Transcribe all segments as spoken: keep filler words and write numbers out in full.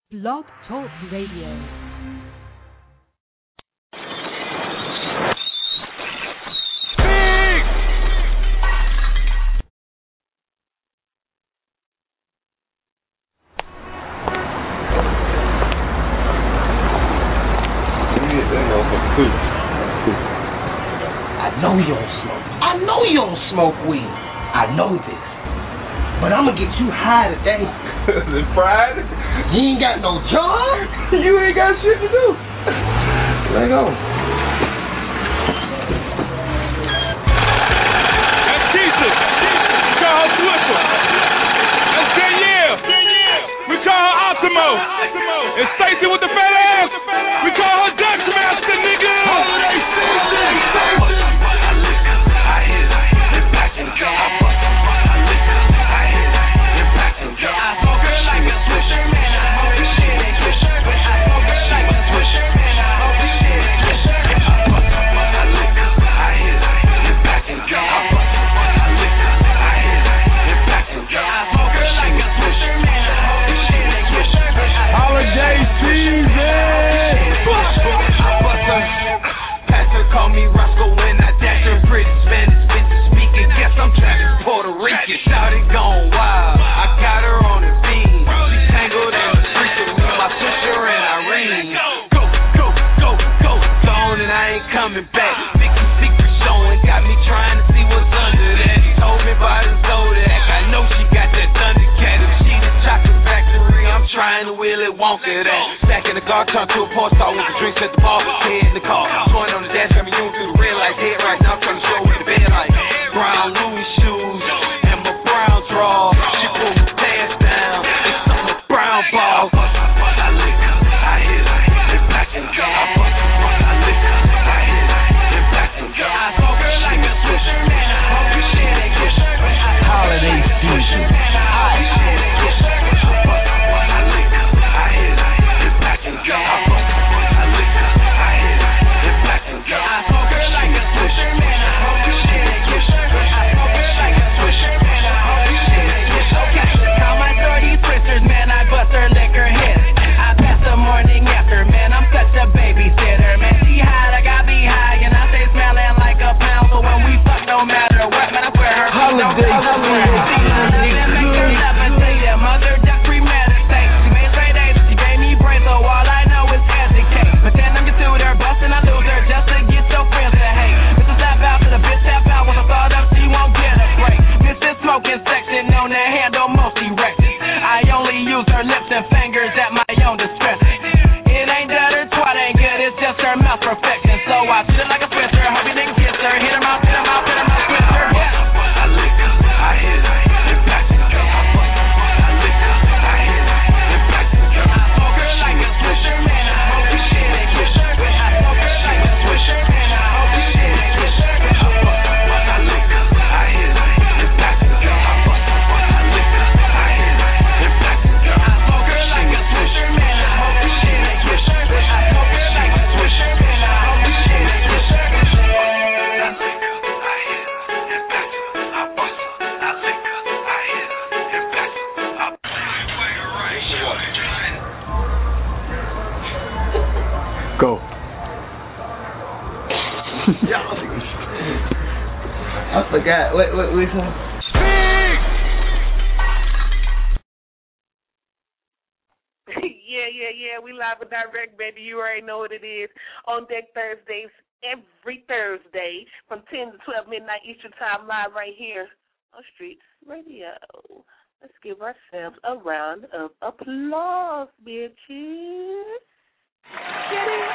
Blog Talk Radio. I know you don't smoke. I know you don't smoke weed. I know this. But I'm gonna get you high today. Is it Friday? You ain't got no job? You ain't got shit to do. Let go. That's Jesus. We call her Swiffer. That's Danielle. We call her Optimo. And Stacy with the fat ass. We call her Dutch Master, nigga. Holiday season. Holiday season. Pastor call me Roscoe when I dash her pretty Spanish bitch speaking. Guess I'm Travis Puerto Rican. Shouted gone wild. I got her on the beam. She tangled in the streets with me, my sister and Irene. Go, go, go, go, gone and I ain't coming back. Vicky secret showing got me trying to see what's under that. Told me about his Zodiac. I know she got that Thundercat. If she the chocolate factory, I'm trying to wheel it Wonka that. Back in the car, turned to a porn star with the drinks at the bar. Head in the car, going on the dash, got me young through the red lights. Head right now, I'm trying to show where the bed like. Brown Louis shoes and my brown draw. She pulled my pants down and some of brown balls. I lick her, I hit her, and back and go. I lick her, I hit her, and back and go. I smoke her like a swisher, man. I hope you shit ain't kisher. Holiday season. Go. I forgot. Wait, wait, wait. Yeah, yeah, yeah. We live and direct, baby. You already know what it is. On Deck Thursdays, every Thursday from ten to twelve midnight Eastern Time, live right here on Streets Radio. Let's give ourselves a round of applause, bitches. Get it?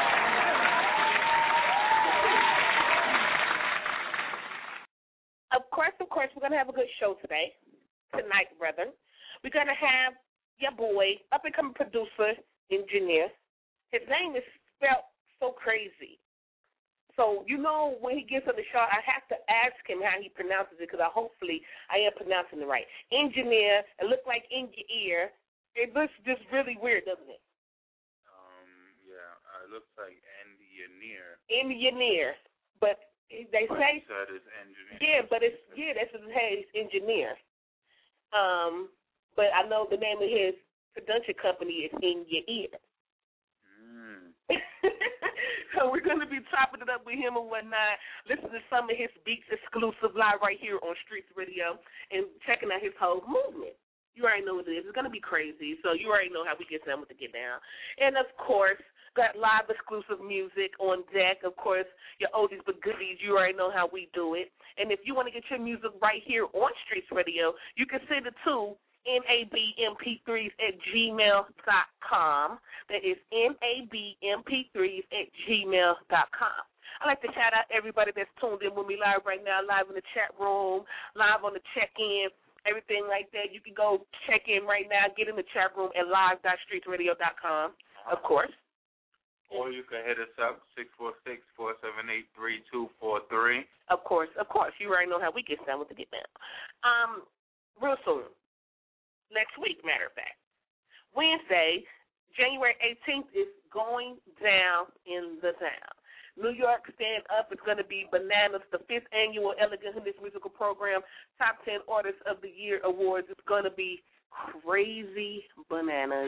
Of course, of course, we're going to have a good show today, tonight, brother. We're going to have your boy, up-and-coming producer, engineer. His name is spelled so crazy. So, you know, when he gets on the show, I have to ask him how he pronounces it because I hopefully I am pronouncing it right. Engineer, it looks like in your ear. It looks just really weird, doesn't it? Um, yeah, uh, it looks like engineer. Engineer. But they but say... He said it's engineer. Yeah, but it's, yeah, that's what it says, engineer. Um, but I know the name of his production company is in your ear. Mm. So we're going to be chopping it up with him and whatnot, listening to some of his beats exclusive live right here on Streets Radio and checking out his whole movement. You already know what it is. It's going to be crazy. So you already know how we get down with the get down. And, of course, got live exclusive music on deck. Of course, your oldies but goodies. You already know how we do it. And if you want to get your music right here on Streets Radio, you can send it to N A B M P threes at gmail dot com. That is N A B M P threes at gmail dot com. I'd like to shout out everybody that's tuned in with me live right now, live in the chat room, live on the check-in, everything like that. You can go check in right now, get in the chat room at live dot streets radio dot com, of course. Or you can hit us up, six four six, four seven eight, three two four three. Of course, of course. You already know how we get down with the get down. Um, real soon. Next week, matter of fact. Wednesday, January eighteenth is going down in the town. New York Stand Up is going to be bananas, the fifth annual Elegant Hoodies musical program, Top ten Artists of the Year Awards. It's going to be crazy bananas.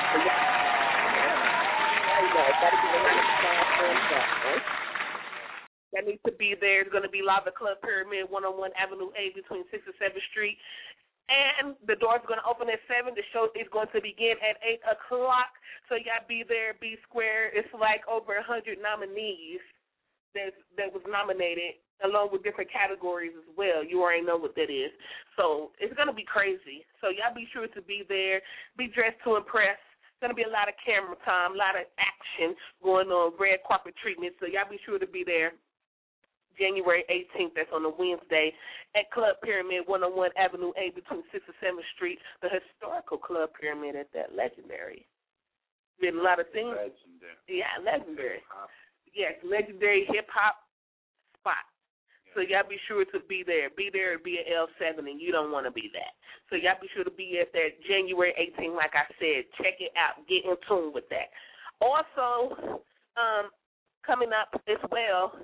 That needs to be there. It's going to be live at Club Pyramid, one oh one Avenue A between sixth and seventh Street. And the doors are going to open at seven. The show is going to begin at eight o'clock. So y'all be there, be square. It's like over one hundred nominees that, that was nominated, along with different categories as well. You already know what that is. So it's going to be crazy. So y'all be sure to be there. Be dressed to impress. It's going to be a lot of camera time, a lot of action going on, red carpet treatment. So y'all be sure to be there. January eighteenth, that's on a Wednesday, at Club Pyramid, one oh one Avenue A between sixth and seventh Street, the historical Club Pyramid at that legendary. Did a lot of things. Legendary. Yeah, legendary. Hip-hop. Yes, legendary hip-hop spot. Yeah. So y'all be sure to be there. Be there and be at L seven, and you don't want to be that. So y'all be sure to be at that January eighteenth, like I said. Check it out. Get in tune with that. Also, um, coming up as well,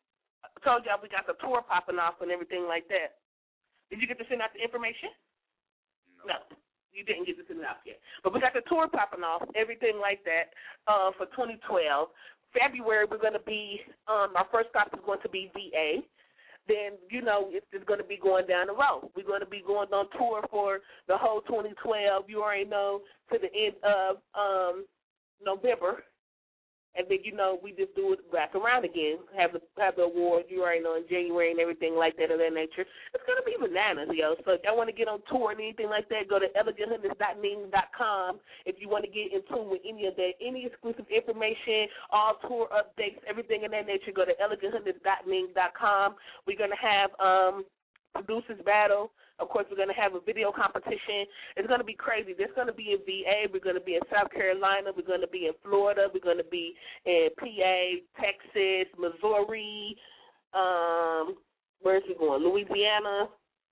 I told y'all we got the tour popping off and everything like that. Did you get to send out the information? No. no. You didn't get to send it out yet. But we got the tour popping off, everything like that, uh, for twenty twelve. February, we're going to be, um, our first stop is going to be V A. Then, you know, it's just going to be going down the road. We're going to be going on tour for the whole twenty twelve. You already know, to the end of um, November. And then, you know, we just do it back around again, have the have the awards, you already know, in January and everything like that of that nature. It's going to be bananas, yo. So if y'all want to get on tour and anything like that, go to elegant hoodies dot ning dot com. If you want to get in tune with any of that, any exclusive information, all tour updates, everything of that nature, go to elegant hoodies dot ning dot com. We're going to have um, producers battle. Of course, we're going to have a video competition. It's going to be crazy. There's going to be in V A. We're going to be in South Carolina. We're going to be in Florida. We're going to be in P A, Texas, Missouri. Um, where's we going? Louisiana.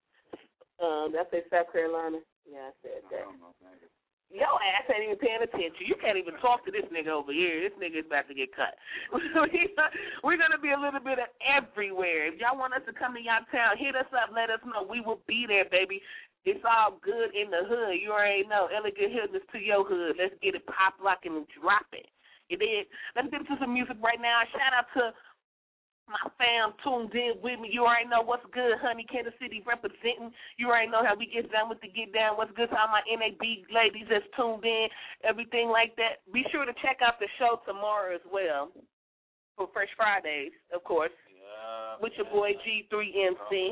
Um, did I say South Carolina? Yeah, I said that. Yo ass ain't even paying attention. You can't even talk to this nigga over here. This nigga is about to get cut. We're going to be a little bit of everywhere. If y'all want us to come to y'all town, hit us up. Let us know. We will be there, baby. It's all good in the hood. You already know. Elegant Hoodness to your hood. Let's get it pop, locking, and drop it. You did? Let's get into some music right now. Shout out to my fam tuned in with me. You already know what's good, honey. Kansas City representing. You already know how we get down with the get down. What's good to all my N A B ladies that's tuned in, everything like that. Be sure to check out the show tomorrow as well for Fresh Fridays, of course, yeah, with your yeah. boy G three M C.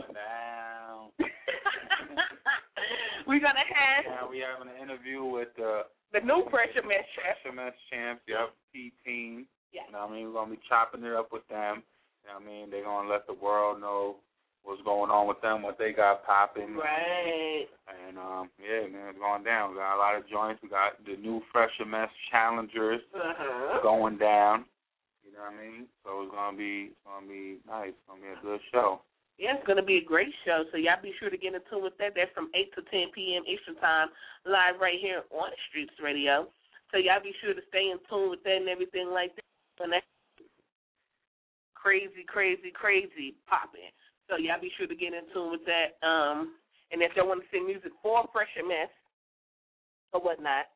We're going to have... Yeah, we having an interview with uh, the new Fresh Mess champ. Fresh Mess champs, yep, P-Team. Yeah. You know what I mean? We're going to be chopping it up with them. You know what I mean? They're going to let the world know what's going on with them, what they got popping. Right. And, um, yeah, man, it's going down. We got a lot of joints. We got the new Fresh Mess Challengers uh-huh. going down. You know what I mean? So it's going to be it's gonna be nice. It's going to be a good show. Yeah, it's going to be a great show. So y'all be sure to get in tune with that. That's from eight to ten p.m. Eastern Time, live right here on Streets Radio. So y'all be sure to stay in tune with that and everything like that. And that's crazy, crazy, crazy popping. So y'all be sure to get in tune with that. Um, and if y'all want to send music for Fresh Mess or whatnot,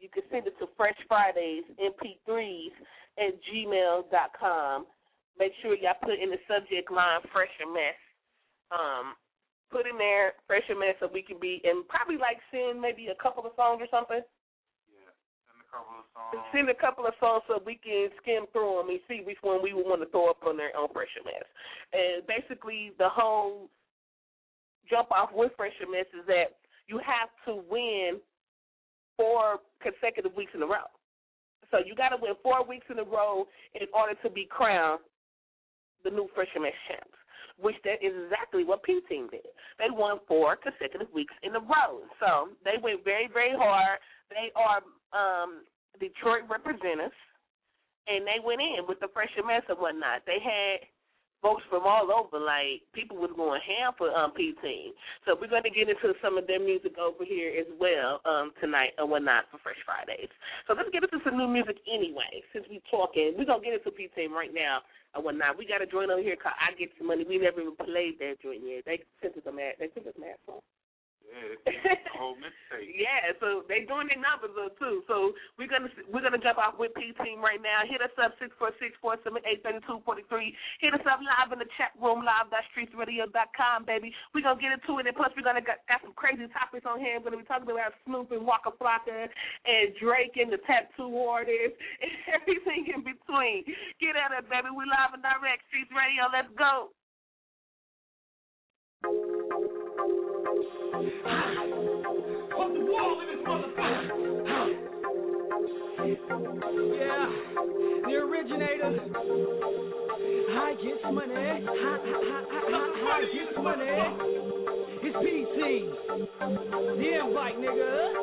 you can send it to Fresh Fridays M P threes at gmail dot com. Make sure y'all put in the subject line Fresh and Mess. Um, put in there Fresh and Mess so we can be, and probably like send maybe a couple of songs or something. Yeah, send a couple of songs. Send a couple of songs so we can skim through them and see which one we would want to throw up on there on Fresh and Mess. And basically the whole jump off with Fresh and Mess is that you have to win four consecutive weeks in a row. So you got to win four weeks in a row in order to be crowned the new Fresh and Mess champs, which that is exactly what P-Team did. They won four consecutive weeks in a row. So they went very, very hard. They are um, Detroit representatives, and they went in with the Fresh and Mess and whatnot. They had folks from all over, like people was going ham for um, P-Team. So we're going to get into some of their music over here as well um, tonight and whatnot for Fresh Fridays. So let's get into some new music anyway, since we're talking. We're going to get into P-Team right now and whatnot. We got a joint over here called I Get Some Money. We never even played that joint yet. They sent us a mad, they sent us a mad song. Yeah, it's a whole mixtape. Yeah, so they doing their numbers though too. So we're gonna we're gonna jump off with P-Team right now. Hit us up six four six, four seven eight, three two four three. Hit us up live in the chat room, live dot streets radio dot com, baby. We're gonna get into it, and plus we're gonna got, got some crazy topics on here. We're gonna be talking about Snoop and Waka Flocka and Drake and the tattoo artist and everything in between. Get at it, baby. We live and direct, Streets Radio. Let's go. On the wall in this motherfucker. Yeah, the originator. I get money. I, I, I, I get money. It's P T. The invite, nigga.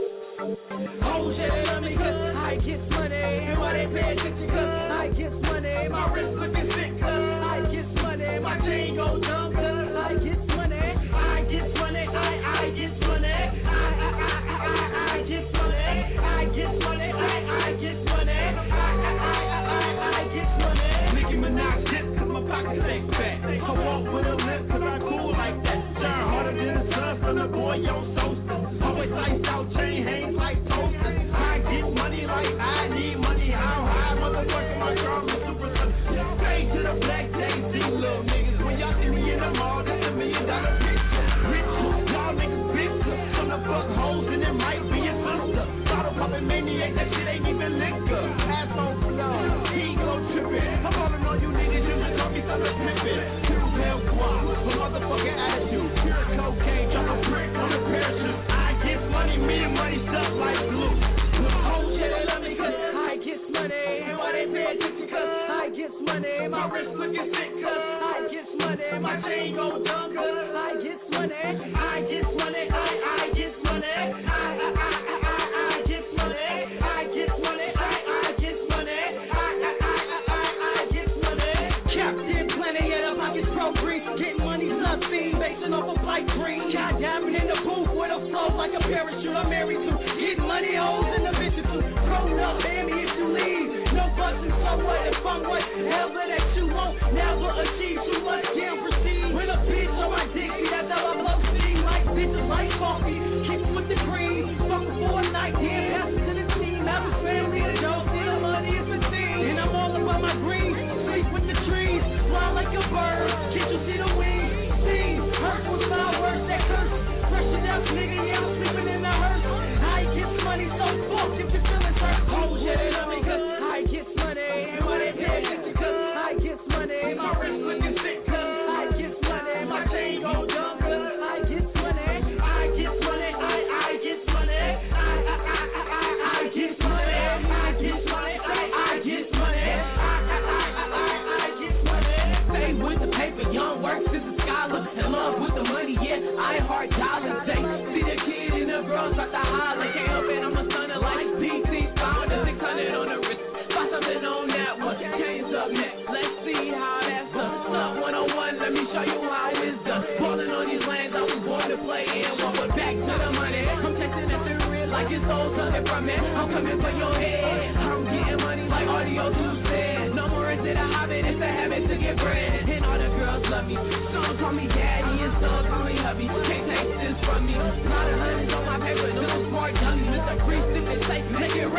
Oh shit, let me cause I get money. And why they pay attention cause I get money. My wrist looking sick cause I get money. My chain go dumb cause I get money. I get money. I, I get money. I, I, I, I, I get money. I get money. I, I get money. I, I, I, I, I get money. Nicki Minaj dip cause my pockets stay fat. I walk with a lip cause I cool like that. Shine harder than the sun from the boy on Sosa. Always iced out, chain hangs like toaster. I get money like I need money. How high, motherfucker, my car is super sun. Straight to the black Jay-Z, little niggas. When y'all see me in the mall, that's a million dollar picture. Rich, y'all niggas picture. From the fuck hoes and it might be a sister. Bottle poppin' maniac, that shit ain't even liquor. Asshole for y'all, ego trippin'. I'm calling on you niggas, you just call me something pimpin'. Two hell squad, for motherfucking attitude. Pure cocaine, drop a brick on a parachute. I get money, me and money stuck like glue. Oh shit, they love me cause I get money. And why they pay attention cause I get money. My wrist looking sick cause I get money. My chain go dumb cause I get money. I get money, I, I get money. I, I, I, I, I get money. I get money, I, I get money. I, I, I, I, I get money. Captain Planet, yeah, the pockets pro green. Getting money, love scene, basing off of light green. Got diamond in the booth with a flow like a parachute. I'm married to getting money, hoes in the bitches too. Grown up, baby, if you leave. No bustin', so what, if I'm whatever that you want. Never achieve too much, damn proceed. With a bitch on my dick, see that's how I blow steam. Like bitches like coffee, kick with the green. Fuck for a night, damn, pass it to the team. Have a family, a dog, see the money is the thing. And I'm all about my green, sleep with the trees. Fly like a bird, can't you see the wings? See, hurt with my words that curse. Fresh it up, nigga, yeah, I'm sleeping in the hearse. I get money so fuck if you feeling hurt. Oh yeah, they love me cause I get money. And why they pay attention cause I get money. My wrist looking sick cause I get money. My chain go dumb cause I get money. I get money, I, I get money. I, I, I, I, I get money. I get money, I, I get money. I, I, I, I, I get money. Stay with the paper, young work since a scholar. In love with the money, yeah, I heart dollars. They see the kid and the girls like the holler. Can't help it, I'm a son of like D C founder. six hundred on the wrist, buy something on that one. Change up next, let's see how that's done. Stuff one oh one, let me show you how it's done. Ballin' on these lanes, I was born to play in one. But back to the money, I'm chasing after the real like it's all coming from it. I'm coming for your head, I'm getting money like audio two said. No more is it a habit, it's a habit to get bread. And all the girls love me, some call me daddy and some call me hubby. Can't take this from me, not a hundred on my paper, no smart dummies. Mister Priest, if they say, make it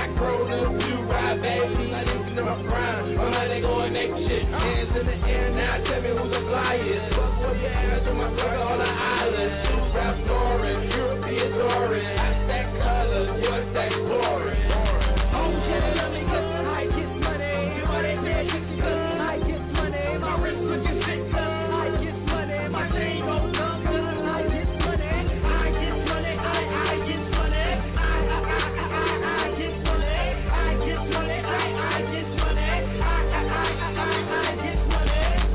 like pros in a few ride, baby. I didn't know my prime. My mind ain't going naked shit. Hands in the air now, tell me who the flyest. Fuck what you ass on my brother on the island. Two rap snoring, European touring. I stack colors, yours stack glory. Oh, shit, love me 'cause I get money. You know they say it 'cause I get money. My wrist looking sick 'cause I get money. My chain goes up 'cause I get money. I get money, I, I get money. I, I, I, I, I, I get money. I get money, I, I get money. I, I, I, I, I, I get money.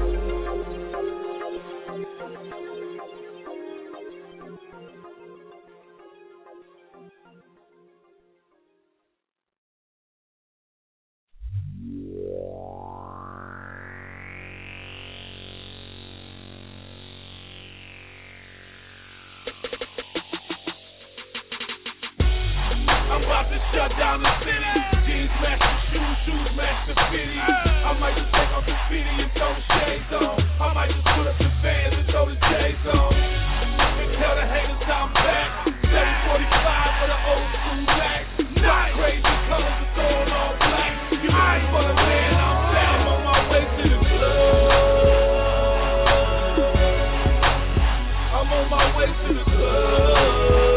I'm about to shut down the city. Jeans match the shoes, shoes match the fitty. I might just take off the fitty and throw the shades on. I might just put up the fans and throw the J's on. And tell the haters I'm back. seven forty-five for the old school black. Not crazy colors and throwing all black. You ready for the man? I'm down on my way to the club. I'm on my way to the club.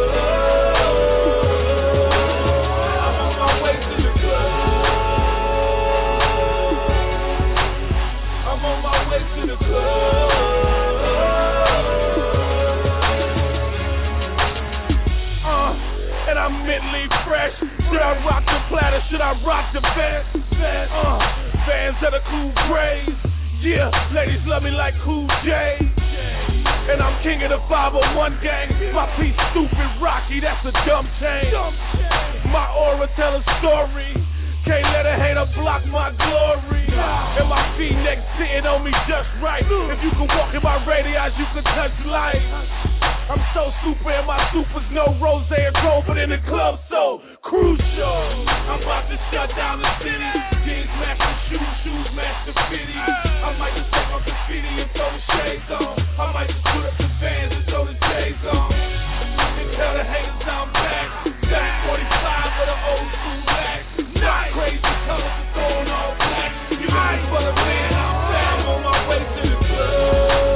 Should I rock the platter? Should I rock the vest? Uh, fans of the cool grays. Yeah, ladies love me like Cool J. And I'm king of the five oh one gang. My piece stupid Rocky, that's a dumb chain. My aura tell a story. Can't let a hater block my glory. And my V-neck sitting on me just right. If you can walk in my radius, you can touch light. I'm so super and my supers no rose or gold, but in the club so crucial. I'm about to shut down the city. Jeans match the shoes, shoes match the fitty. I might just take off the fitty and throw the shades on. I might just put up the fans and throw the J's on. And tell the haters I'm back. seven forty-five for the old school black. Not crazy colors and throwing all black. You ready for the man? I'm back. I'm on my way to the club.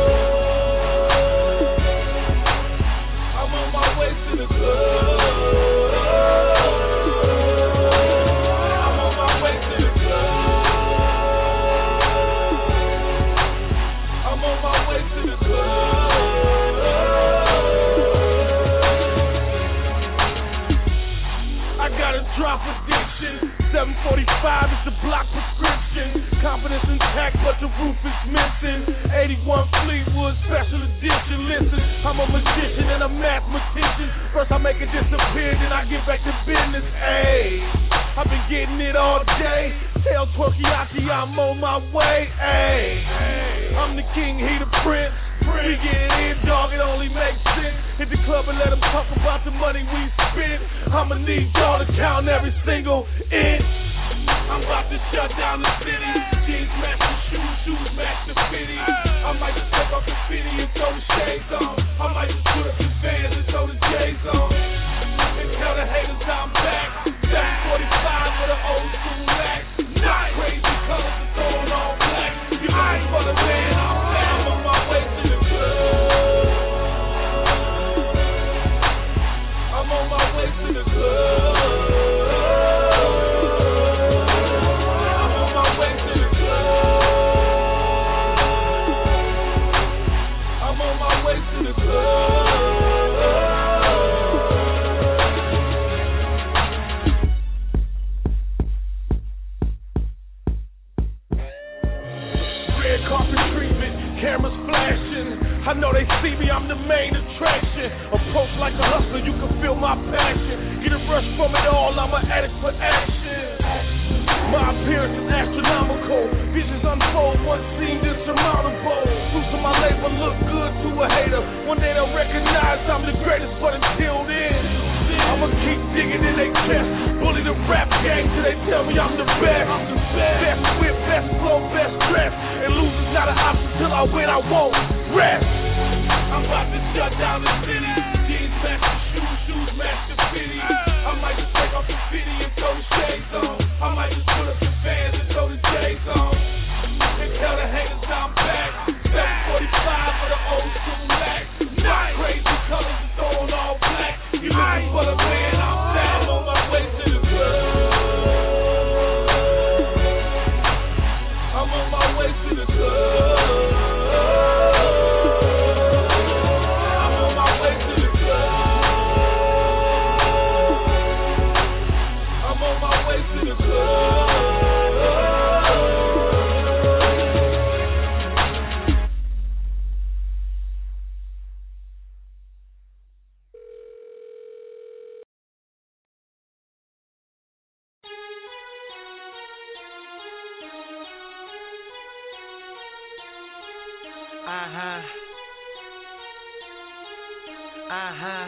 I'm on my way to the club. I'm on my way to the club. I'm on my way to the club. I got a drop addiction. seven forty-five is the block prescription. Confidence intact, but the roof is missing. eighty-one Fleetwood special edition. Listen, I'm a magician and a mathematician. First I make it disappear, then I get back to business. Ayy, I've been getting it all day. Tell Twerkiaki I'm on my way. Ayy, I'm the king, he the prince. We get it in, dog, it only makes sense. Hit the club and let them talk about the money we spend. I'ma need y'all to count every single inch. I'm about to shut down the city. Jeans match the shoes, shoes match the fitty. I might just take off the fitty and throw the shades on. I might just put up the fans and throw the J's on. And tell the haters I'm back. seven forty-five for the old school black. Not crazy colors and throwing all black. You ready for the man? I'm back. I'm on my way to the club. I'm on my way to the club. I'm on my way to the club. I'm on my way to the club. Red carpet treatment, cameras flashing. I know they see me, I'm the main attraction. Approach like a hustler, you can feel my passion. Get a rush from it all, I'm an addict for action. My appearance is astronomical. Visions unfold, one seemed insurmountable. Fruits of my labor look good to a hater. One day they'll recognize I'm the greatest, but until then, I'ma keep digging in their chest. Bully the rap gang till they tell me I'm the best. I'm the best. Best whip, best flow, best dress. And losing's not an option till I win, I won't rest. I'm about to shut down the city. Jeans match the shoes, shoes match the fitty. I might just take off the fitty and throw the shades Everybody to the club. Uh-huh. Uh-huh.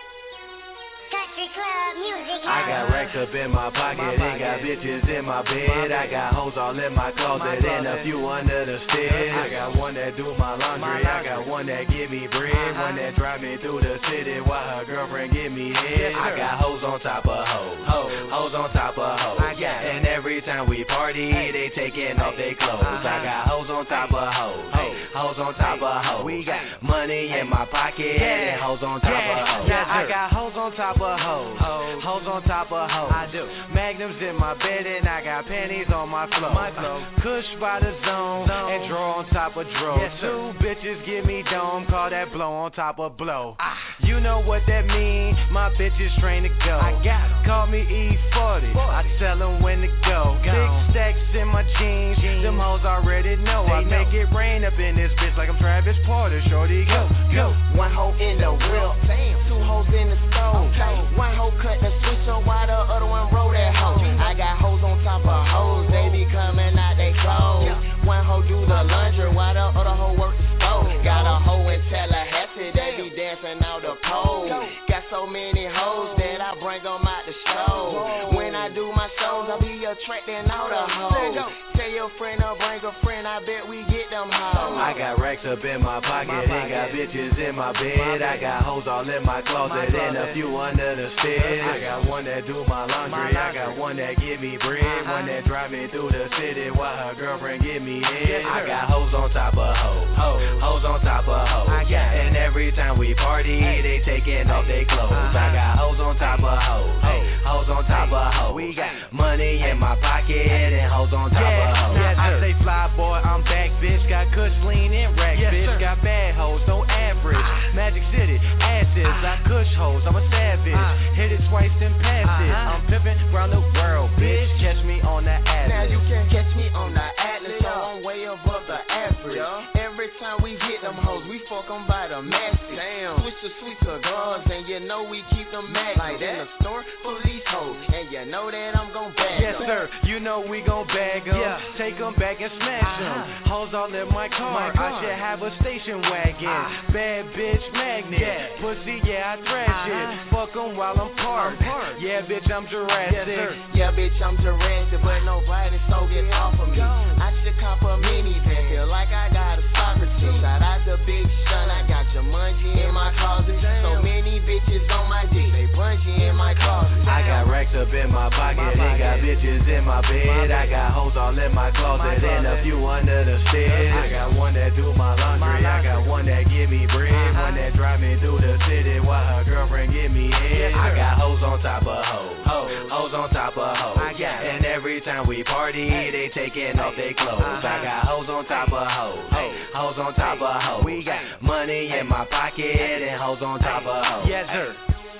Country club music. I got racks up in my pocket, and got bitches in my bed. I got hoes all in my closet, and a few under the stairs. I got one that do my laundry, I got one that give me bread, one that drive me through the city while her girlfriend give me head. I got hoes on top of hoes, hoes on top of hoes, and every time we party, they taking off their clothes. I got hoes on top of hoes, hoes on top of hoes. We got money in my pocket, and hoes on top of hoes. I got hoes on top of hoes, hoes on top of hoes. I do. Magnums in my bed and I got panties on my floor. My floor. Kush by the zone and draw on top of draw. Yes, two bitches give me dome, call that blow on top of blow. Ah. You know what that mean? My bitches trained to go. I got em. Call me E forty. I tell them when to go. go. Big stacks in my jeans. jeans. Them hoes already know. They I know. Make it rain up in this bitch like I'm Travis Porter. Shorty go, go. One hoe in the whip. Two hoes in the stove. Okay. One hoe cut the switch so why the other one roll that hoe. I got hoes on top of hoes. They be coming out they clothes. One hoe do the laundry while the other hoe work the stove. Got a hoe in Tallahassee. They be dancing out the pole. Got so many hoes that I bring them out the show. When I do my shows, I be attracting all the hoes. Tell your friend or bring a friend, I bet we get them hoes. I got racks up in my pocket, and got bitches in my bed. I got hoes all in my closet, and a few under the stairs. I got one that do my laundry, I got one that give me bread, one that drive me through the city while her girlfriend give me head. I got hoes on top of hoes, hoes on top of hoes, and every time we party, they taking off their clothes. I got hoes on top of hoes, hoes on top of hoes. We got money in my pocket, and hoes on top of hoes. Yes, I say fly boy, I'm back, bitch. Got kush, lean, and rack, yes, bitch. Sir. Got bad hoes, no average. Ah. Magic City, asses. Ah. I kush hoes, I'm a savage. Ah. Hit it twice, then pass uh-huh. it. I'm pimping around the world, bitch. Catch me on the Atlas. Now you can catch me on the Atlas, so I'm way above the average. Yeah. Every time we hit them hoes, we fuck them by the masses. Damn. Switch to sweet cigars, and you know we keep them mad like that. In the store, full of these hoes, and you know that I'm gon' bag yes, them. Yes, sir. You know we gon' bag them. Yeah. Take them back and smash them. Uh-huh. Hoes all in my car. my car. I should have a station wagon. Uh-huh. Bad bitch magnet. Yeah. Pussy, yeah, I trash uh-huh. it. Fuck them while I'm parked. I'm parked. Yeah, bitch, I'm Jurassic. Yes, yeah, bitch, I'm Jurassic, but no violence, so get off of me. I should cop a minivan, feel like I got a soccer team. Shout out to Big Sean, I got Jumanji in my closet. So many bitches on my dick, they bungee in my closet. I got racks up in my pocket, and got bitches in my bed. I got hoes all in my closet, and a few under the stairs. I got one that do my laundry, I got one that give me bread, one that drive me through the city while her girlfriend give me head. I got hoes on top of hoes, hoes on top of hoes, and every time we party, they taking off their clothes. I got hoes on top of hoes, hoes on top of hoes. We got money in my pocket, and hoes on top of hoes. Yes, sir.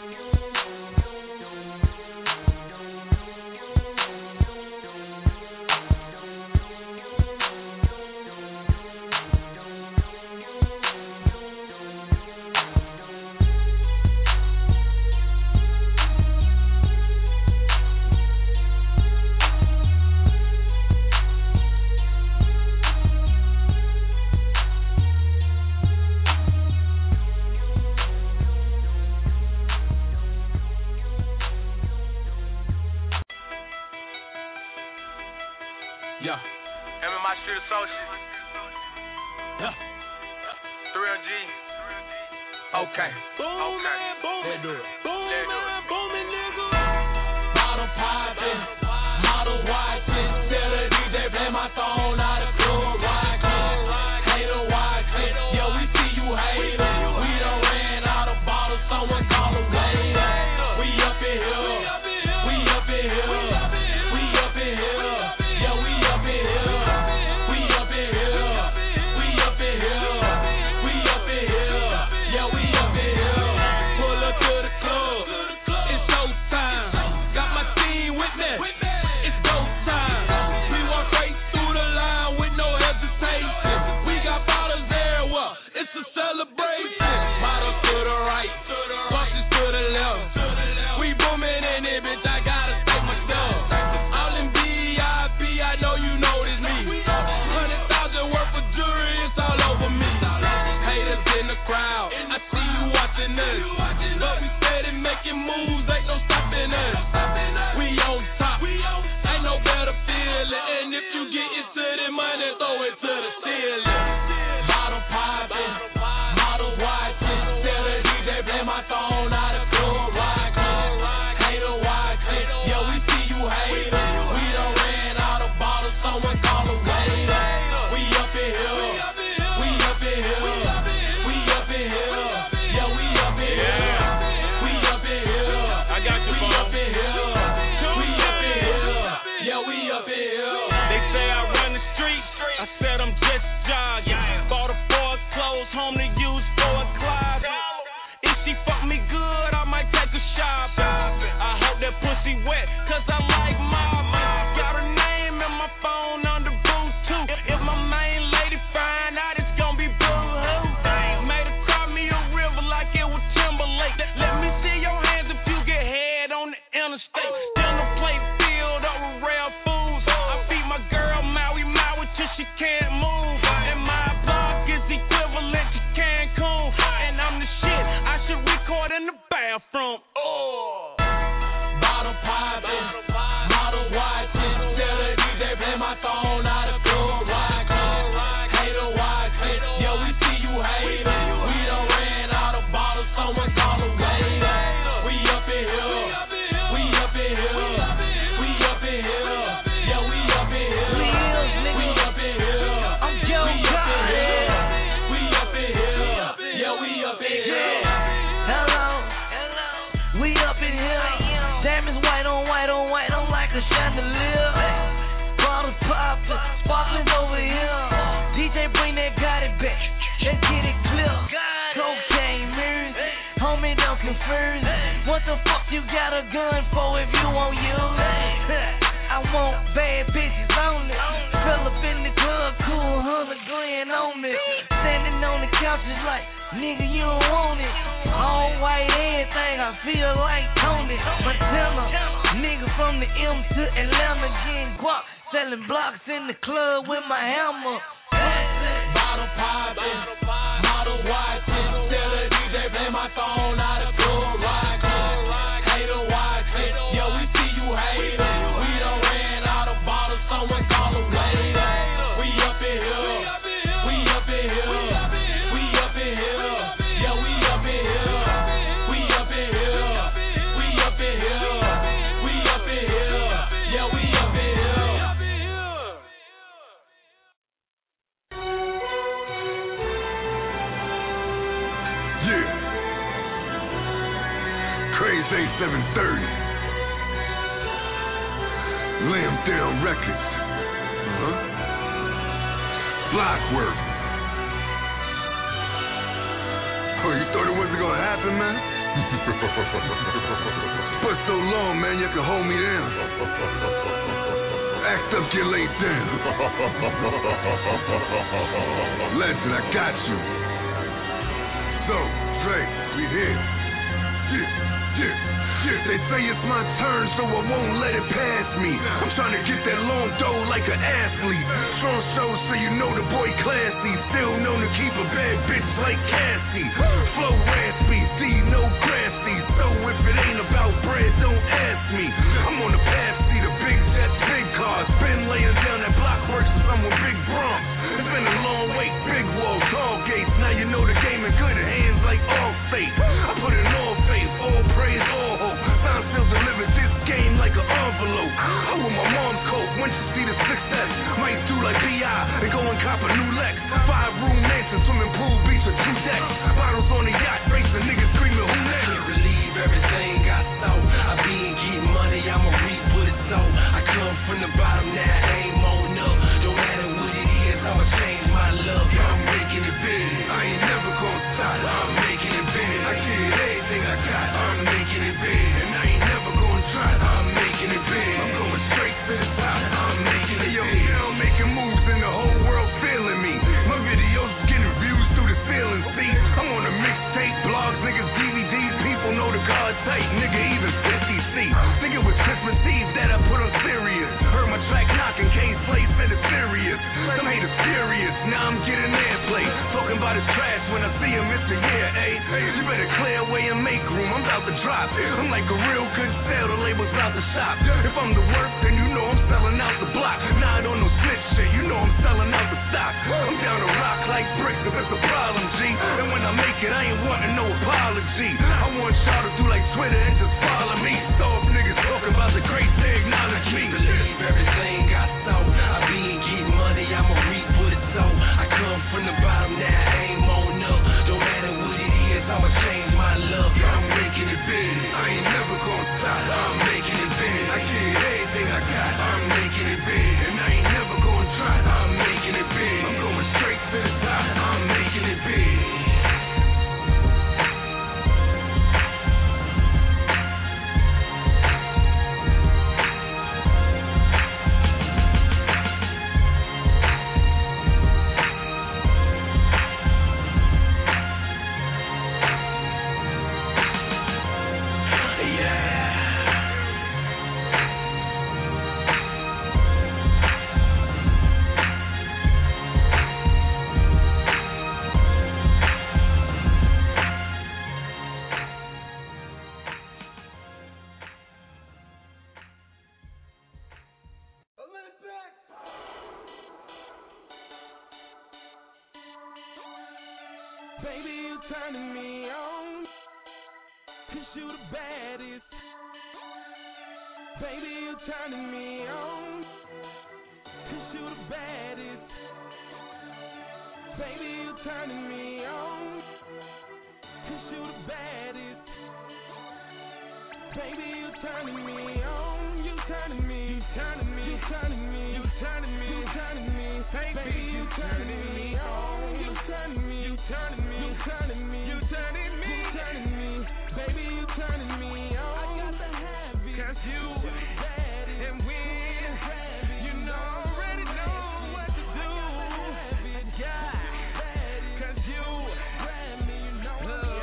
Yeah. Him and my street associates. Yeah. three M G. Okay. Boom, okay. Man, boom. Let's do it. Boom, Let's do it. Booming, nigga. Bottle popping, model watching. Tell the D J play my phone out of club rocking. Hater watching. Yo, we see you hating. We done ran out of bottles. Someone call a waiter. We up in here. We up in here. We up in here. can't move. And my block is equivalent to Cancun. And I'm the shit, I should record in the bathroom. Oh. Bottle poppin', model watchin', tell the D J play my phone out of club rockin'. Hater watchin', yo we see you hater. We done ran out of bottles, someone call a waiter. We up in here, we up in here, we up in here, yeah we up in here, we up in here, I'm Joe we up in here, we up in here, yeah we up in here. Hello, we up in here. Diamonds white on white on white on like a chandelier. Bottles poppin', sparkling over here. D J bring that got it back, let's get it clear. Cocaine mirrors, homie don't confuse. What the fuck you got a gun for if you won't use it? I want bad bitches only. Fill up in the club, cool hundred grand on me. Standing on the couches like, nigga you don't want it. All white everything, I feel like Tony Montana. Nigga from the M to Atlanta getting guap. Selling blocks in the club with my hammer. Bottle poppin', model watchin', tell the D J play my phone out of club rockin'. Hater watchin', yo we see you hater. We done ran out of bottles, someone call a waiter. We up in here, we up in here, we up in here, yeah we up in here, we up in here, we up in here, we up in here, yeah we up in here. Yeah. Crazy seven thirty. Lambdale Records. Uh-huh. Blockwork. Oh, you thought it wasn't gonna happen, man? For so long, man, you can hold me down. Act up, get laid down. Legend, I got you. So, Dre, we here. Yeah, yeah, yeah. They say it's my turn, so I won't let it pass me. I'm trying to get that long dough like an athlete. Strong show, so you know the boy classy. Still known to keep a bad bitch like Cassie. Flow raspy, see no grassy. So if it ain't about bread, don't ask me. I'm on the path, see the big jets, big cars. Been laying down that block work since I'm with Big Bronx. It's been a long wait, big walls, tall gates. Now you know the game in good hands like all fate. I put in all faith, all praise, all hope. Sign still delivered this game like an envelope. I with my mom's coat, when she see the success. Might do like B I and go and cop a new Lex. Five room mansion, swimming pool, beach with two decks. Bottles on the yacht, racing niggas screaming who next? Can't relieve everything I sow. I be in getting money, I'ma reap what it's so. I come from the bottom, now I ain't molding up. Don't matter what it is, I'ma change my luck. I'm making it big, I ain't never gonna stop. I'm making it big, I give everything I got. I'm making it big, and I ain't never gonna try. I'm making it big, I'm going straight to the top. I'm making it big. Yo, I'm making moves and the whole world feeling me. My videos getting views through the ceiling. See, I'm on a mixtape, blogs, niggas, D V Ds. People know the God tight, nigga, even fifty C. Think it was Christmas Eve that I put on serious. Heard my track knocking, K's place said it's serious. Some haters furious, now I'm getting airplay. Talking about his trash when I see him, it's the year, eh? You better clear away and make room, I'm about to drop. I'm like a real good sale, the label's about to shop. If I'm the worst, then you know I'm selling out the block. Nah, I don't know snitch shit, you know I'm selling out the stock. I'm down to rock like bricks if it's a problem, G. And when I make it, I ain't wanting no apology. I want y'all to do like Twitter and just follow me. Soft niggas talking about the great to acknowledge me. Believe everything I sow. I be in getting money, I'ma reap what it's so. I come from the bottom, now I ain't molding up. Don't matter what it is, I'ma change my luck. I'm making it big, I ain't never gonna stop. I'm making it big, I give everything I got. I'm making it big, and I ain't never gonna try. I'm making it big, I'm going straight to the top. I'm making it big. Baby, you turning me on. Cause you the baddest. Baby, you turning me on. Cause you the baddest. Baby, you turning me on. Cause you the baddest. Baby, you turning me on. You turning me, you turning me, you turning me, you turning me, you turning me. Baby, you turning me on. You turning me, you turning me, you turning me, you turning me, you turning me. Baby, you turning me on. I got to have it. Cause you and when you know already know what to do. Yeah. Cause you me, you know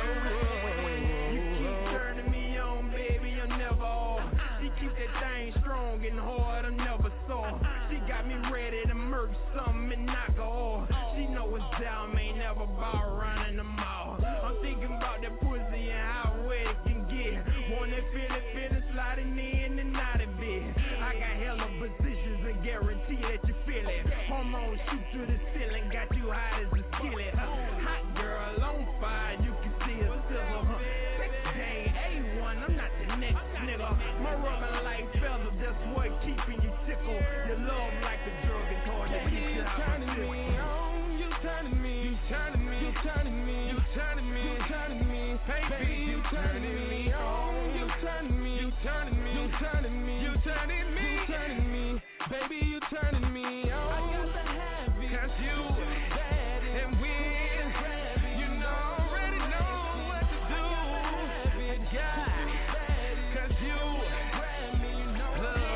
you keep turning me on, baby, I'm never off. She keep that thing strong and hard, I'm never soft. She got me ready to murk something and knock her off. She know it's down, ain't never bought running the mall. I'm thinking about that pussy and how wet it can get. Want that feeling, feeling sliding in and out of it. I got hella positions and guarantee that you feel it. Hormones shoot to the ceiling, got you hot as a skillet. Hot girl on fire, you can see a sizzle. Dang, A one, I'm not the next nigga. My rubbing like feather, that's what keeping you tickle. Your love like a drug, it's hard to get you out of the system. You turning me, you turning me, you turning me, you turning me, you turning me, baby, you turning me on. You turning me, you turning me, you turning me, you turning me, you turning me, baby, you turning me on. I got to have it, cause you and when you know already know what to do. Yeah, cause you me, you know.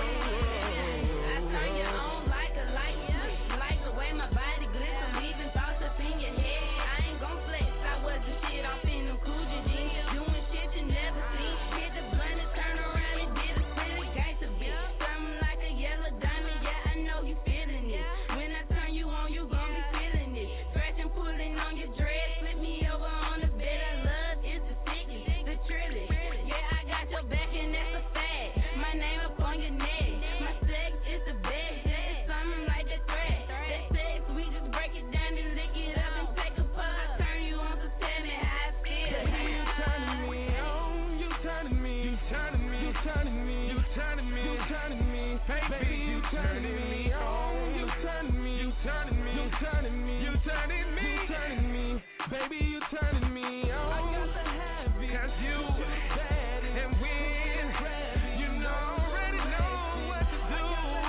I turn you on like a light, yeah. Like the way my body glitters, leaving thoughts up in your head. I ain't gon' flex, I was the shit off in them Coogee jeans, doing shit you never seen. Hit the blunt and turn around and did a split a gangsta bitch. Something like a yellow diamond, yeah, I know you feeling it. When I turn you on, you gon' be feeling it. Scratching, pulling on your dread, flip me over on the bed. I love is the sickness, the trillion. Yeah, I got your back and that's a fact. My name up on your neck, my sex is the best. It's something like the threat. That sex, we just break it down and lick it up and take a puff. I turn you on, so tell me how I feel. You turning me on, you turning me, you turning me, you turning me, you turning me, you turning me, baby, you turning me on. You turning me, you turning me, you turning me, you turning me, you turning me, baby, you turning me on. I got to have it, cause you and when you know already know what to do.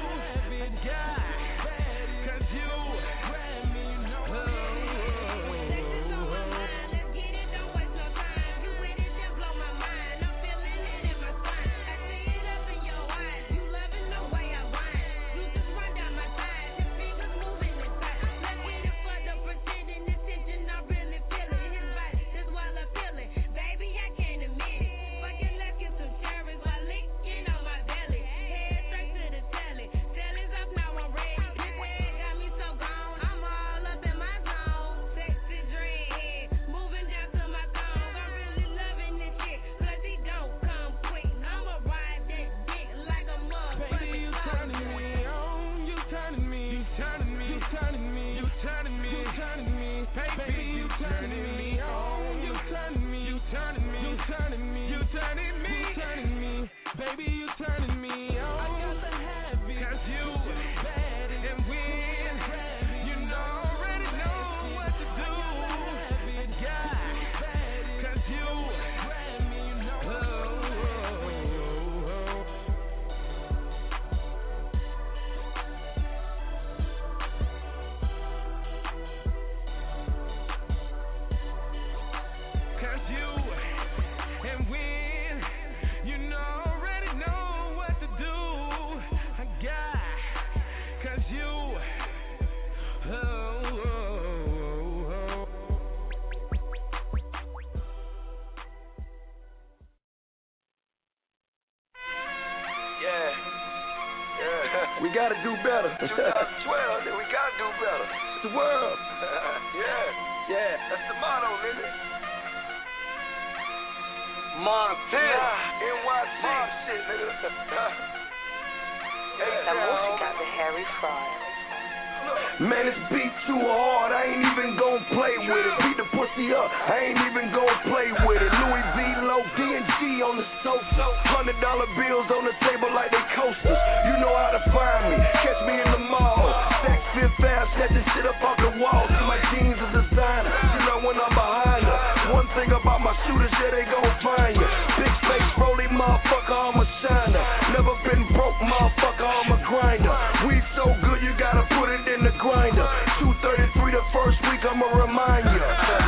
Yeah, cause you me, you know. Let's get it, don't waste no time. You with it, just blow my mind. I'm feeling it in my spine. I see it up in your eyes. You loving the way I whine. You just run down my thighs. Your fingers moving inside. Let's get it for the pretending attention. I really feel it. His body, this while I feel it. Baby, I can't admit it. Fucking let's get some cherries while licking on my belly. Head straight to the telly. Telly's up now, I'm ready. This head got me so gone. I'm all up in my zone. Sexy dreadhead, moving down to my thong. I'm really loving this shit, cause he don't come quick. I'ma ride that dick like a motherfucking Baby, you turning me on, you turning me, you turning me, you turning me, you turning me, you turning me, baby, you turning me on. You turning me, you turning me, you turning me, you turning me, you turning me, baby, you turning me on. I got to have it, cause you and when you know already know what to do. Yeah, cause you me, you know. Cause you and when you know already know what to do. I got, cause you. Oh, oh, oh, oh. Yeah. Yeah. We gotta do better. twenty twelve, then we gotta do better. It's the world. Yeah. Yeah. That's the motto, nigga. Montana. N Y C. Shit, nigga. That música de Harry Fraud. Man, this beat too hard, I ain't even gon' play with it. Beat the pussy up. I ain't even gon' play with it. Louis V, low D and G on the sofa. Hundred dollar bills on the table like they coasters. You know how to find me. Catch me in the mall. Saks Fifth Ave, set this shit up off the wall. See my jeans are designer. You know when I'm behind her. One thing about my shooters, yeah, they gon' find you. Big face, rolling motherfucker, I'm a shiner. Never been broke, motherfucker, I'm a grinder. We so good, you gotta put it in the grinder. two thirty-three the first week, I'ma remind you.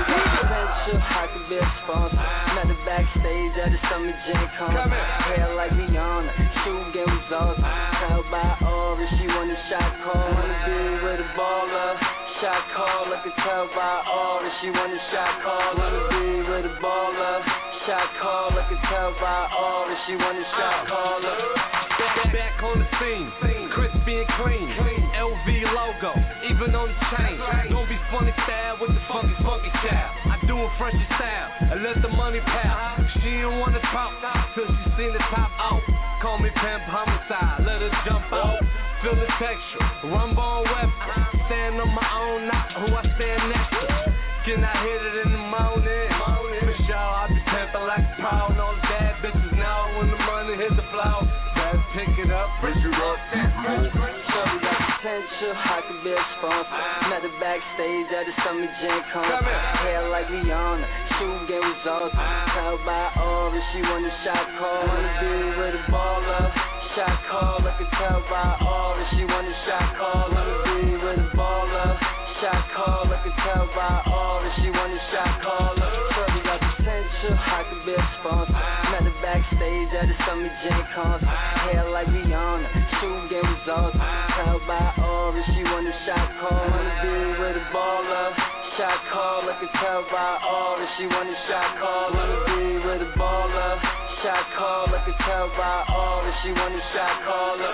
I could be a sponsor. Met the backstage at the Summer Jam Con. Hair like Rihanna, shoe game results. Tell by Aura, she want a shot call. Wanna be with a baller. Shot call, I can tell by Aura, she want a shot call. Wanna be with a baller. Shot call, I can tell by Aura, she want a shot call. Back, back on the scene, crispy and clean. L V logo, even on the chain. Don't be funny style with the funky, funky style. I do it Frenchy style, and let the money pal. She don't wanna talk till she seen the top out. Call me Pimp Homicide, let her jump out. Feel the texture, rumble on weapon. Stand on my own, not who I stand next to. Can I hit it in the morning? For sure, I be pimping like a pound. All the bad bitches now when the money hit the floor. Better pick it up, pick it up, Shorty got potential, I could be a sponsor. Met her backstage at the Summer Jam Con. Hair like Rihanna, shoe game results. Tell by Aura, she want a shot call. Wanna be with a baller. Shot call, I can tell by Aura, she want a shot call. Wanna be with a baller. Shot call, I can tell by Aura, she want a shot call. Shorty got potential, I could be a sponsor. Met her backstage at the Summer Jam Con. Hair like Rihanna, shoe game results. Tell by Aura, she want a shot call. Wanna be with a baller. Shot call, I can tell by Aura, she want a shot call. Wanna be with a baller. Shot call, I can tell by Aura, she want a shot caller.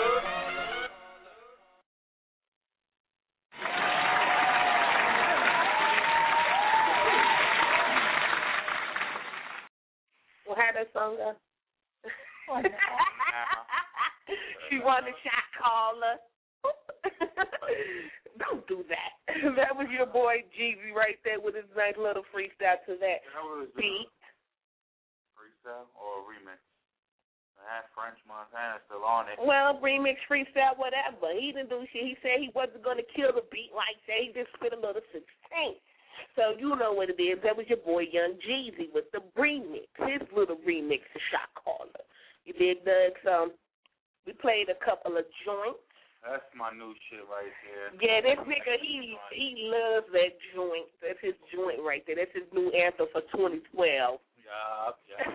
Well, how that song go? She want a shot caller. Don't do that. That was your boy Jeezy right there with his nice little freestyle to that beat. Freestyle or remix? I had French Montana still on it. Well, remix, freestyle, whatever. He didn't do shit. He said he wasn't going to kill the beat like that. He just spit a little sixteen. So you know what it is. That was your boy Young Jeezy with the remix, his little remix of Shot Caller. You dig, Doug? So we played a couple of joints. That's my new shit right there. Yeah, this nigga, he he loves that joint. That's his joint right there. That's his new anthem for twenty twelve. Yup, yup.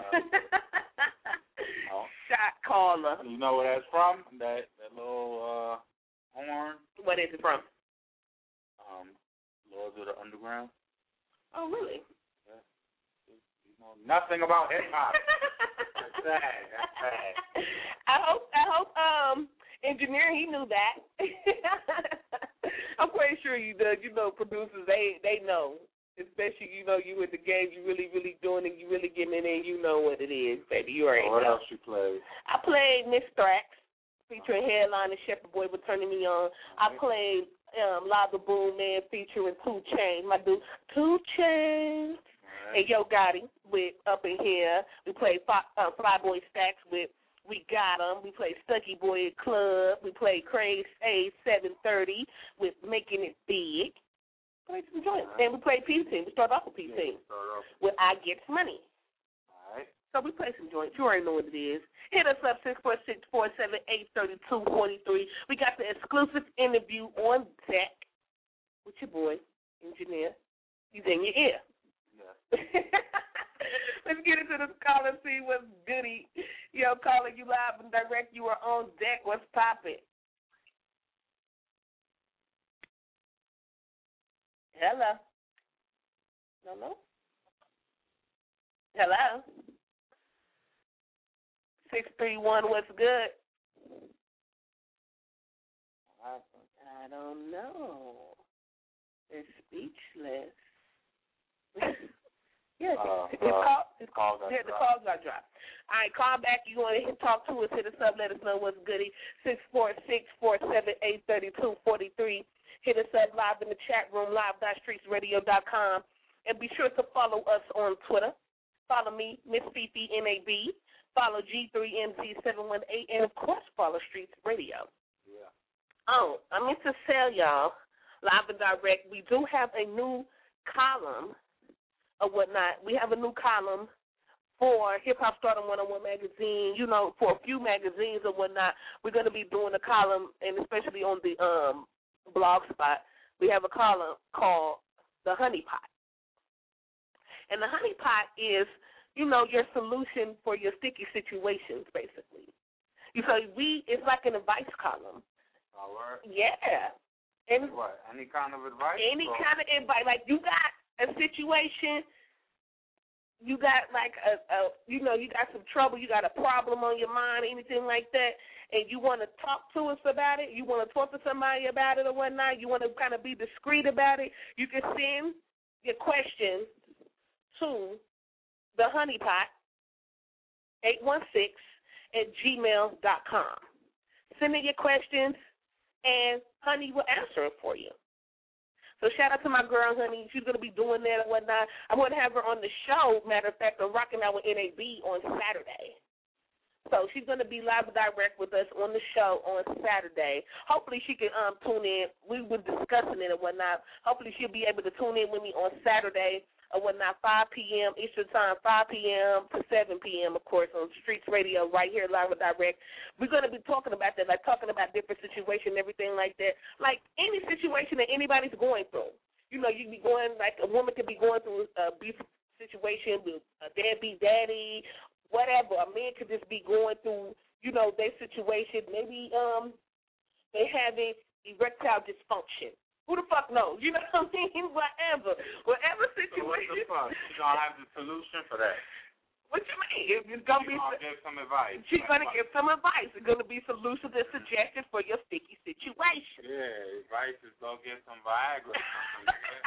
Oh. Shot Caller. You know where that's from? That that little uh, horn? What is it from? Um, Lords of the Underground. Oh, really? Yeah. You know nothing about hip hop. That's sad. That's sad. I hope. I hope. Um. Engineer, he knew that. I'm pretty sure you do. You know, producers, they they know. Especially, you know, you in the game, you really, really doing it, you really getting in there, you know what it is, baby. You already oh, what know. What else you played? I played Miss Thrax, featuring Headline and Shepherd Boy with Turning Me On. I played um, Lava Boom Man featuring two Chainz, my dude, two Chainz. Right. And Yo Gotti with Up in Here. We played Fly, uh, Flyboy Stacks with We Got 'Em. We played Stucky Boy Club. We played Craze A seven thirty with Making It Big. Played some joints. And we played P T. We started off with P T. Yeah, with I Gets Money. All right. So we played some joints. You already know what it is. Hit us up, six four six, four seven eight, three two four three. We got the exclusive interview on deck with your boy, Engineer. He's in your ear. Yeah. Let's get into this call and see what's goody. Yo, calling you live and direct. You are on deck. What's poppin'? Hello. No, no. Hello. Six three one. What's good? I don't know. It's speechless. Yeah, uh, it's, uh, call, it's, call got yeah, the dropped. calls got dropped. All right, call back. You want to talk to us, hit us up, let us know what's goody. six four six, four seven eight, three two four three. Hit us up live in the chat room, live dot streets radio dot com. And be sure to follow us on Twitter. Follow me, Miss Fifi N A B. Follow G three M Z seven one eight. And, of course, follow Streets Radio. Yeah. Oh, I meant to tell y'all, live and direct, we do have a new column or whatnot. We have a new column for Hip Hop Stardom one oh one magazine, you know, for a few magazines or whatnot. We're going to be doing a column, and especially on the um, blog spot, we have a column called The Honey Pot. And the honey pot is, you know, your solution for your sticky situations, basically. You so we it's like an advice column. All right. Yeah. And what? Any kind of advice? Any or? kind of advice. Like you got a situation, you got like a, a you know, you got some trouble, you got a problem on your mind, anything like that, and you want to talk to us about it, you want to talk to somebody about it or whatnot, you want to kind of be discreet about it, you can send your question to the honeypot eight one six at gmail dot com. Send in your questions, and Honey will answer it for you. So shout out to my girl, Honey. She's going to be doing that and whatnot. I'm going to have her on the show, matter of fact, on Rockin' Out with N A B on Saturday. So she's going to be live and direct with us on the show on Saturday. Hopefully she can um, tune in. We were discussing it and whatnot. Hopefully she'll be able to tune in with me on Saturday or whatnot, five p.m. Eastern Time, five p.m. to seven p.m., of course, on Streets Radio right here, live and direct. We're going to be talking about that, like talking about different situations, everything like that. Like any situation that anybody's going through. You know, you be going, like a woman could be going through a beef situation with a deadbeat daddy, whatever. A man could just be going through, you know, their situation. Maybe um, they having erectile dysfunction. Who the fuck knows? You know what I mean? Whatever. Whatever situation. So what the fuck? She's going to have the solution for that. What you mean? It's gonna She's be. Gonna give some advice. She's going to give some advice. It's going to be solutions and suggestions for your sticky situation. Yeah, advice is go get some Viagra or something like that.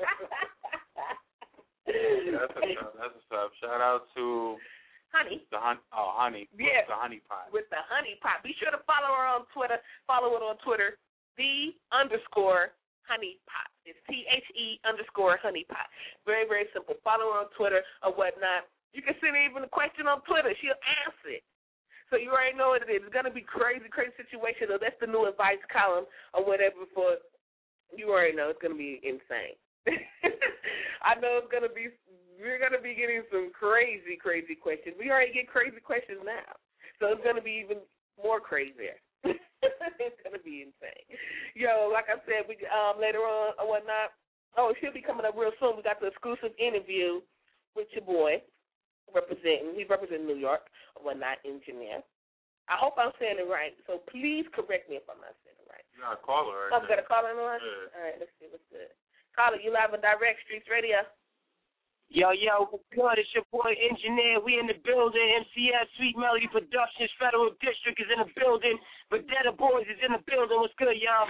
That's a tough. That's a tough. Shout out to Honey. The hun- oh, Honey. Yeah. The Honey Pot. With the Honey Pot. Be sure to follow her on Twitter. Follow it on Twitter. The underscore Honey Pot. It's T H E underscore Honey Pot. Very, very simple. Follow her on Twitter or whatnot. You can send her even a question on Twitter. She'll answer it. So you already know what it is. It's going to be crazy, crazy situation. So that's the new advice column or whatever for, you already know it's going to be insane. I know it's going to be, we're going to be getting some crazy, crazy questions. We already get crazy questions now. So it's going to be even more crazier. It's going to be insane. Yo, like I said, we um, later on or whatnot, oh, she'll be coming up real soon. We got the exclusive interview with your boy representing, he's representing New York or whatnot, engineer. I hope I'm saying it right, so please correct me if I'm not saying it right. You got to call her right I'm going to call her on? Yeah. All right, let's see what's good. Caller, you live and direct, Streets Radio. Yo, yo, what's good? It's your boy Engineer. We in the building. M C S Sweet Melody Productions, Federal District is in the building. Vendetta Boys is in the building. What's good, y'all?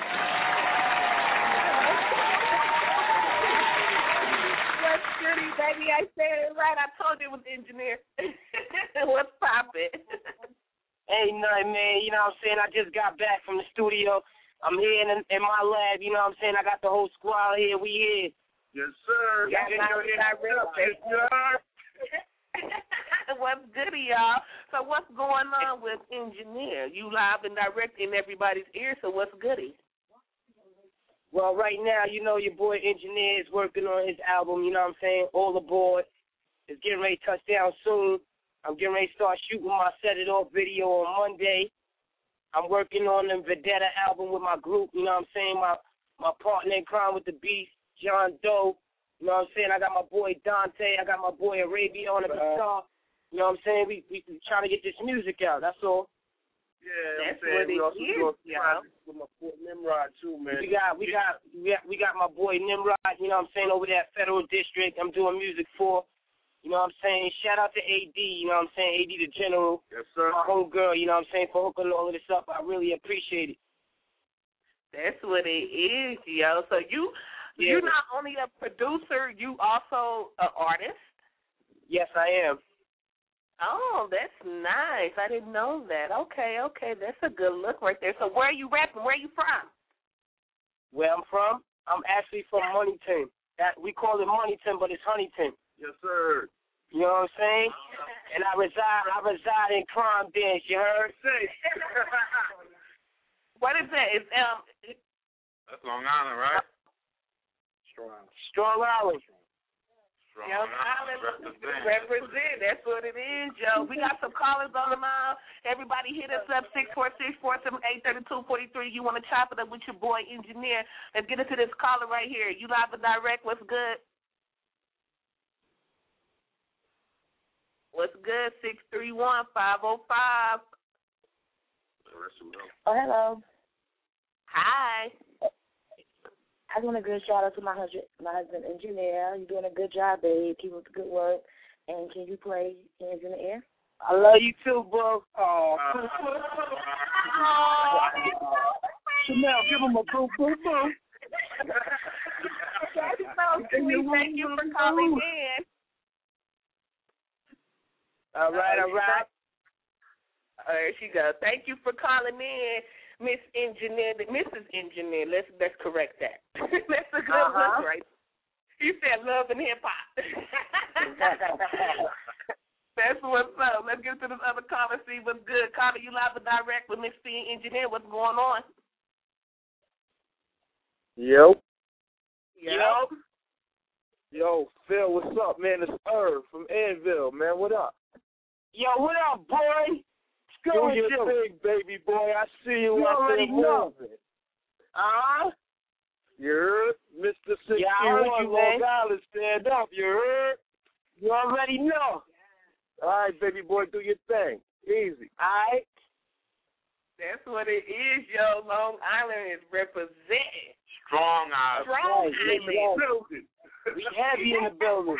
What's goody, baby? I said it right. I told you it was Engineer. What's poppin'? Ain't nothing, man. You know what I'm saying? I just got back from the studio. I'm here in, in my lab. You know what I'm saying? I got the whole squad here. We here. Yes, sir. Yes, yes, sir. What's goody, y'all? So what's going on with Engineer? You live and direct in everybody's ear, so what's goody? Well, right now, you know your boy Engineer is working on his album, you know what I'm saying? All Aboard. It's getting ready to touch down soon. I'm getting ready to start shooting my Set It Off video on Monday. I'm working on the Vendetta album with my group, you know what I'm saying? My, my partner in crime with the Beast, John Doe, you know what I'm saying? I got my boy Dante, I got my boy Arabia on the guitar. You know what I'm saying? We we, we trying to get this music out, that's all. Yeah, that's what it we also is, y'all. With my boy Nimrod too, man. We got we got we got we got my boy Nimrod, you know what I'm saying, over there at Federal District. I'm doing music for. You know what I'm saying? Shout out to A D, you know what I'm saying? A D the General. Yes, sir. My homegirl, you know what I'm saying, for hooking all of this up. I really appreciate it. That's what it is, yo. So you Yeah. You're not only a producer, you also an artist? Yes, I am. Oh, that's nice. I didn't know that. Okay, okay. That's a good look right there. So where are you rapping? Where are you from? Where I'm from? I'm actually from Moneyton, That we call it Moneyton, but it's Huntington. Yes, sir. You know what I'm saying? And I reside I reside in Crime Dance, you heard? What is that? It's um That's Long Island, right? Strong. Strong Island. Strong Young Island. Island Represent. represent. That's what it is, Joe. We got some callers on the line. Everybody hit us up, six four six, four seven eight, three two four three. You want to chop it up with your boy, Engineer. Let's get into this caller right here. You live and direct. What's good? What's good? six three one, five oh five. Oh, hello. Hi. I want a good shout out to my husband, my husband, Engineer. You're doing a good job, babe. Keep up the good work. And can you play Hands in the Air? I love you too, bro. Oh. Chanel, give him a boo, boo, boo. That's so sweet. Thank you for calling in. All right, all right. Oh, there she goes. Thank you for calling in, Miss Engineer, Missus Engineer. Let's let's correct that. That's a good uh-huh. look, right? You said love and hip hop. That's what's up. Let's get to this other caller. See what's good. Caller, you live and direct with Miss C Engineer. What's going on? Yo. Yo. Yo, Phil, what's up, man? It's Irv from Anvil, man. What up? Yo, what up, boy? Do your thing, baby boy. I see you, you out there know. moving. Uh-huh. You heard? Mister sixty-one, yeah, I heard you, Long man. Island, stand up. You heard? You already know. All right, baby boy, do your thing. Easy. All right. That's what it is, yo. Long Island is representing. Strong Island. Strong right, Island. We heavy in the building.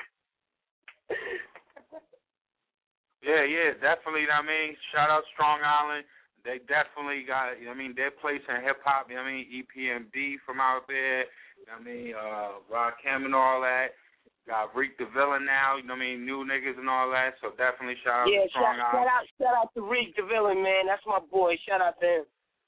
Yeah, yeah, definitely. I mean, shout out Strong Island. They definitely got, I mean, their place in hip hop. I mean, E P M D from out there. I mean, uh, Rakim and all that. Got Reek the Villain now. You know what I mean? New niggas and all that. So definitely shout out yeah, to Strong shout, Island. shout out, shout out to Reek the Villain, man. That's my boy. Shout out to him.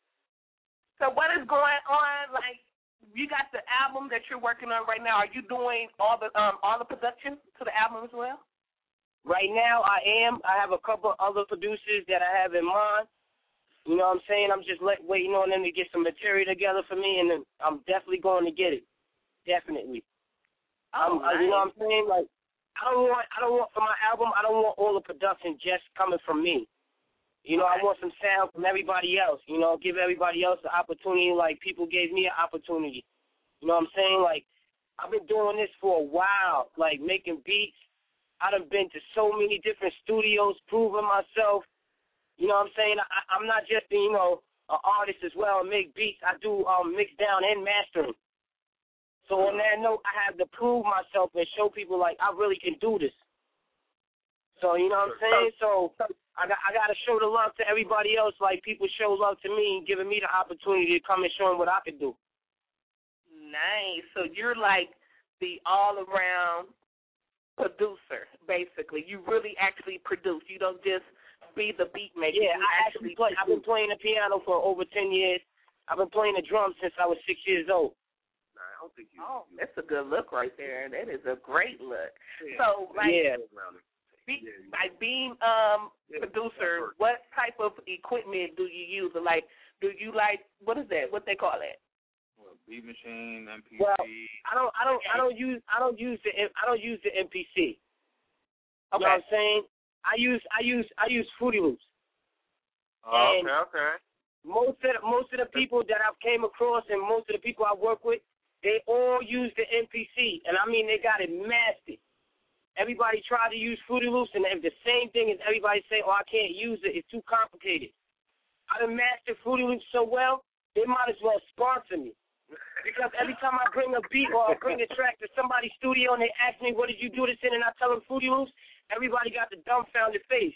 So what is going on? Like, you got the album that you're working on right now. Are you doing all the um all the production to the album as well? Right now, I am. I have a couple other producers that I have in mind. You know what I'm saying? I'm just let, waiting on them to get some material together for me, and then I'm definitely going to get it. Definitely. Oh, um, nice. You know what I'm saying? Like, I don't want, I don't want for my album, I don't want all the production just coming from me. You know, okay. I want some sound from everybody else. You know, give everybody else an opportunity like people gave me an opportunity. You know what I'm saying? Like, I've been doing this for a while, like making beats. I done been to so many different studios, proving myself. You know what I'm saying? I, I'm not just, you know, an artist as well and make beats. I do um, mix down and mastering. So on that note, I have to prove myself and show people, like, I really can do this. So, you know what I'm saying? So I got I got to show the love to everybody else like people show love to me and giving me the opportunity to come and show them what I can do. Nice. So you're like the all-around producer, basically. You really actually produce. You don't just be the beat maker. Yeah, you I actually play. I've been playing the piano for over ten years. I've been playing the drums since I was six years old. Nah, I don't think you. Oh, that's a good look right there. That is a great look. Yeah. So, like, yeah. be, like being um yeah. producer, what type of equipment do you use? Like, do you like what is that? What they call that? Well, beat machine, M P C. Well, I don't, I don't, I don't use, I don't use the, I don't use the M P C. You Okay. know what I'm saying? I use, I use, I use Fruity Loops. Oh, And okay, okay. Most of the, most of the people that I've came across and most of the people I work with, they all use the M P C, and I mean they got it mastered. Everybody tried to use Fruity Loops, and the same thing as everybody say, oh, I can't use it, it's too complicated. I done mastered Fruity Loops so well, they might as well sponsor me. Because every time I bring a beat or I bring a track to somebody's studio and they ask me, what did you do this in, and I tell them Fruity Loops, everybody got the dumbfounded face.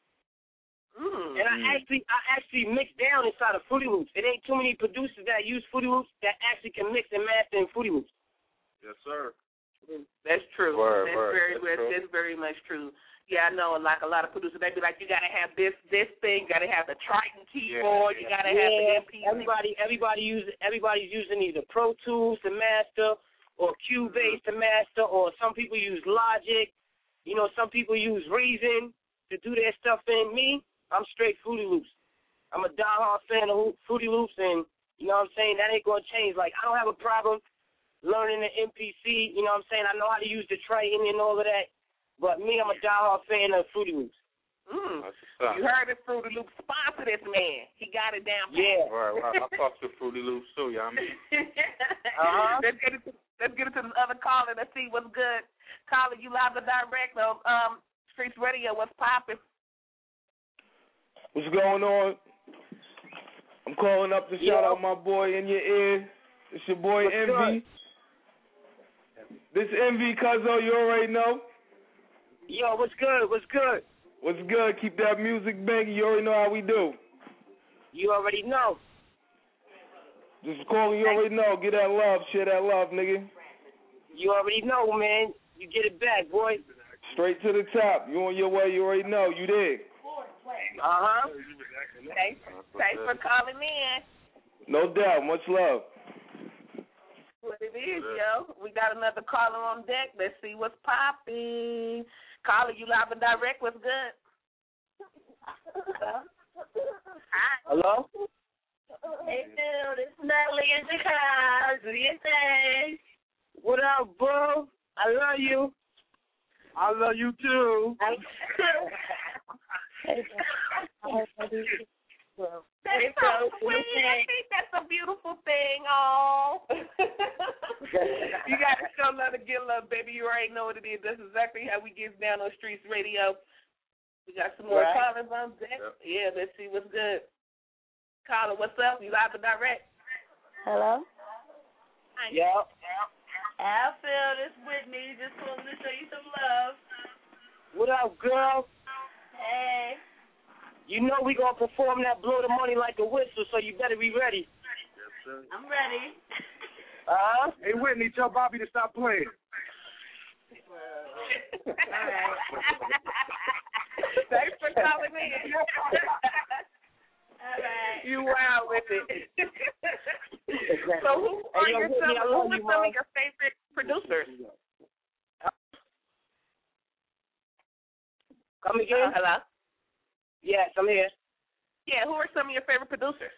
Mm. And I actually I actually mix down inside of Fruity Loops. It ain't too many producers that use Fruity Loops that actually can mix and master in Fruity Loops. Yes, sir. That's true. Word, that's word. very That's that's, true. that's very much true. Yeah, I know. Like a lot of producers, they be like, you gotta have this this thing, you gotta have the Triton keyboard, Yeah. you gotta yeah, have the M P C. everybody everybody use everybody's using either Pro Tools, the Master, or Cubase to master, or some people use Logic. You know, some people use Reason to do their stuff in. Me, I'm straight Fruity Loops. I'm a diehard fan of Fruity Loops, and you know what I'm saying? That ain't going to change. Like, I don't have a problem learning the M P C. You know what I'm saying? I know how to use the Triton and all of that. But me, I'm a diehard fan of Fruity Loops. Mm. You heard it, Fruity Loops sponsor this man. He got it down. Yeah. Right, right. I fuck with Fruity Loops too, you know what I mean? uh-huh. Let's get it to, let's get it to this other caller. Let's see what's good. Caller, you live the direct on um, Streets Radio. What's popping? What's going on? I'm calling up to Yo. shout out my boy in your ear. It's your boy What's Envy. Good? This Envy, Cuzzo, you already know. Yo, what's good? What's good? What's good? Keep that music banging. You already know how we do. You already know. Just calling, you already know. Get that love. Share that love, nigga. You already know, man. You get it back, boy. Straight to the top. You on your way, you already know. You there. Uh-huh. Thanks, thanks for calling in. No doubt. Much love. What it is, yo. We got another caller on deck. Let's see what's popping. Caller, you live and direct. What's good? Hello? Hey, Phil. This is Natalie in Chicago. Do your thing. What up, bro? I love you. I love you, too. That's so sweet. I think that's a beautiful thing. Oh, you got to show love to get love, baby. You already know what it is. That's exactly how we get down on Streets Radio. We got some more right. callers on deck. Yep. Yeah, let's see what's good. Caller, what's up? You live and direct. Hello? Yep. I feel this Whitney. Just wanted to show you some love. What up, girl? Hey. You know we gonna perform that blow the money like a whistle, so you better be ready. Yes, sir. I'm ready. Uh-huh. Hey, Whitney, tell Bobby to stop playing. All right. Thanks for calling in. All right. You wild with it. So who are hey, yo, your Whitney, some, who are you, some Mom. of your favorite producers? Come again? Uh, hello? Yes, I'm here. Yeah, who are some of your favorite producers?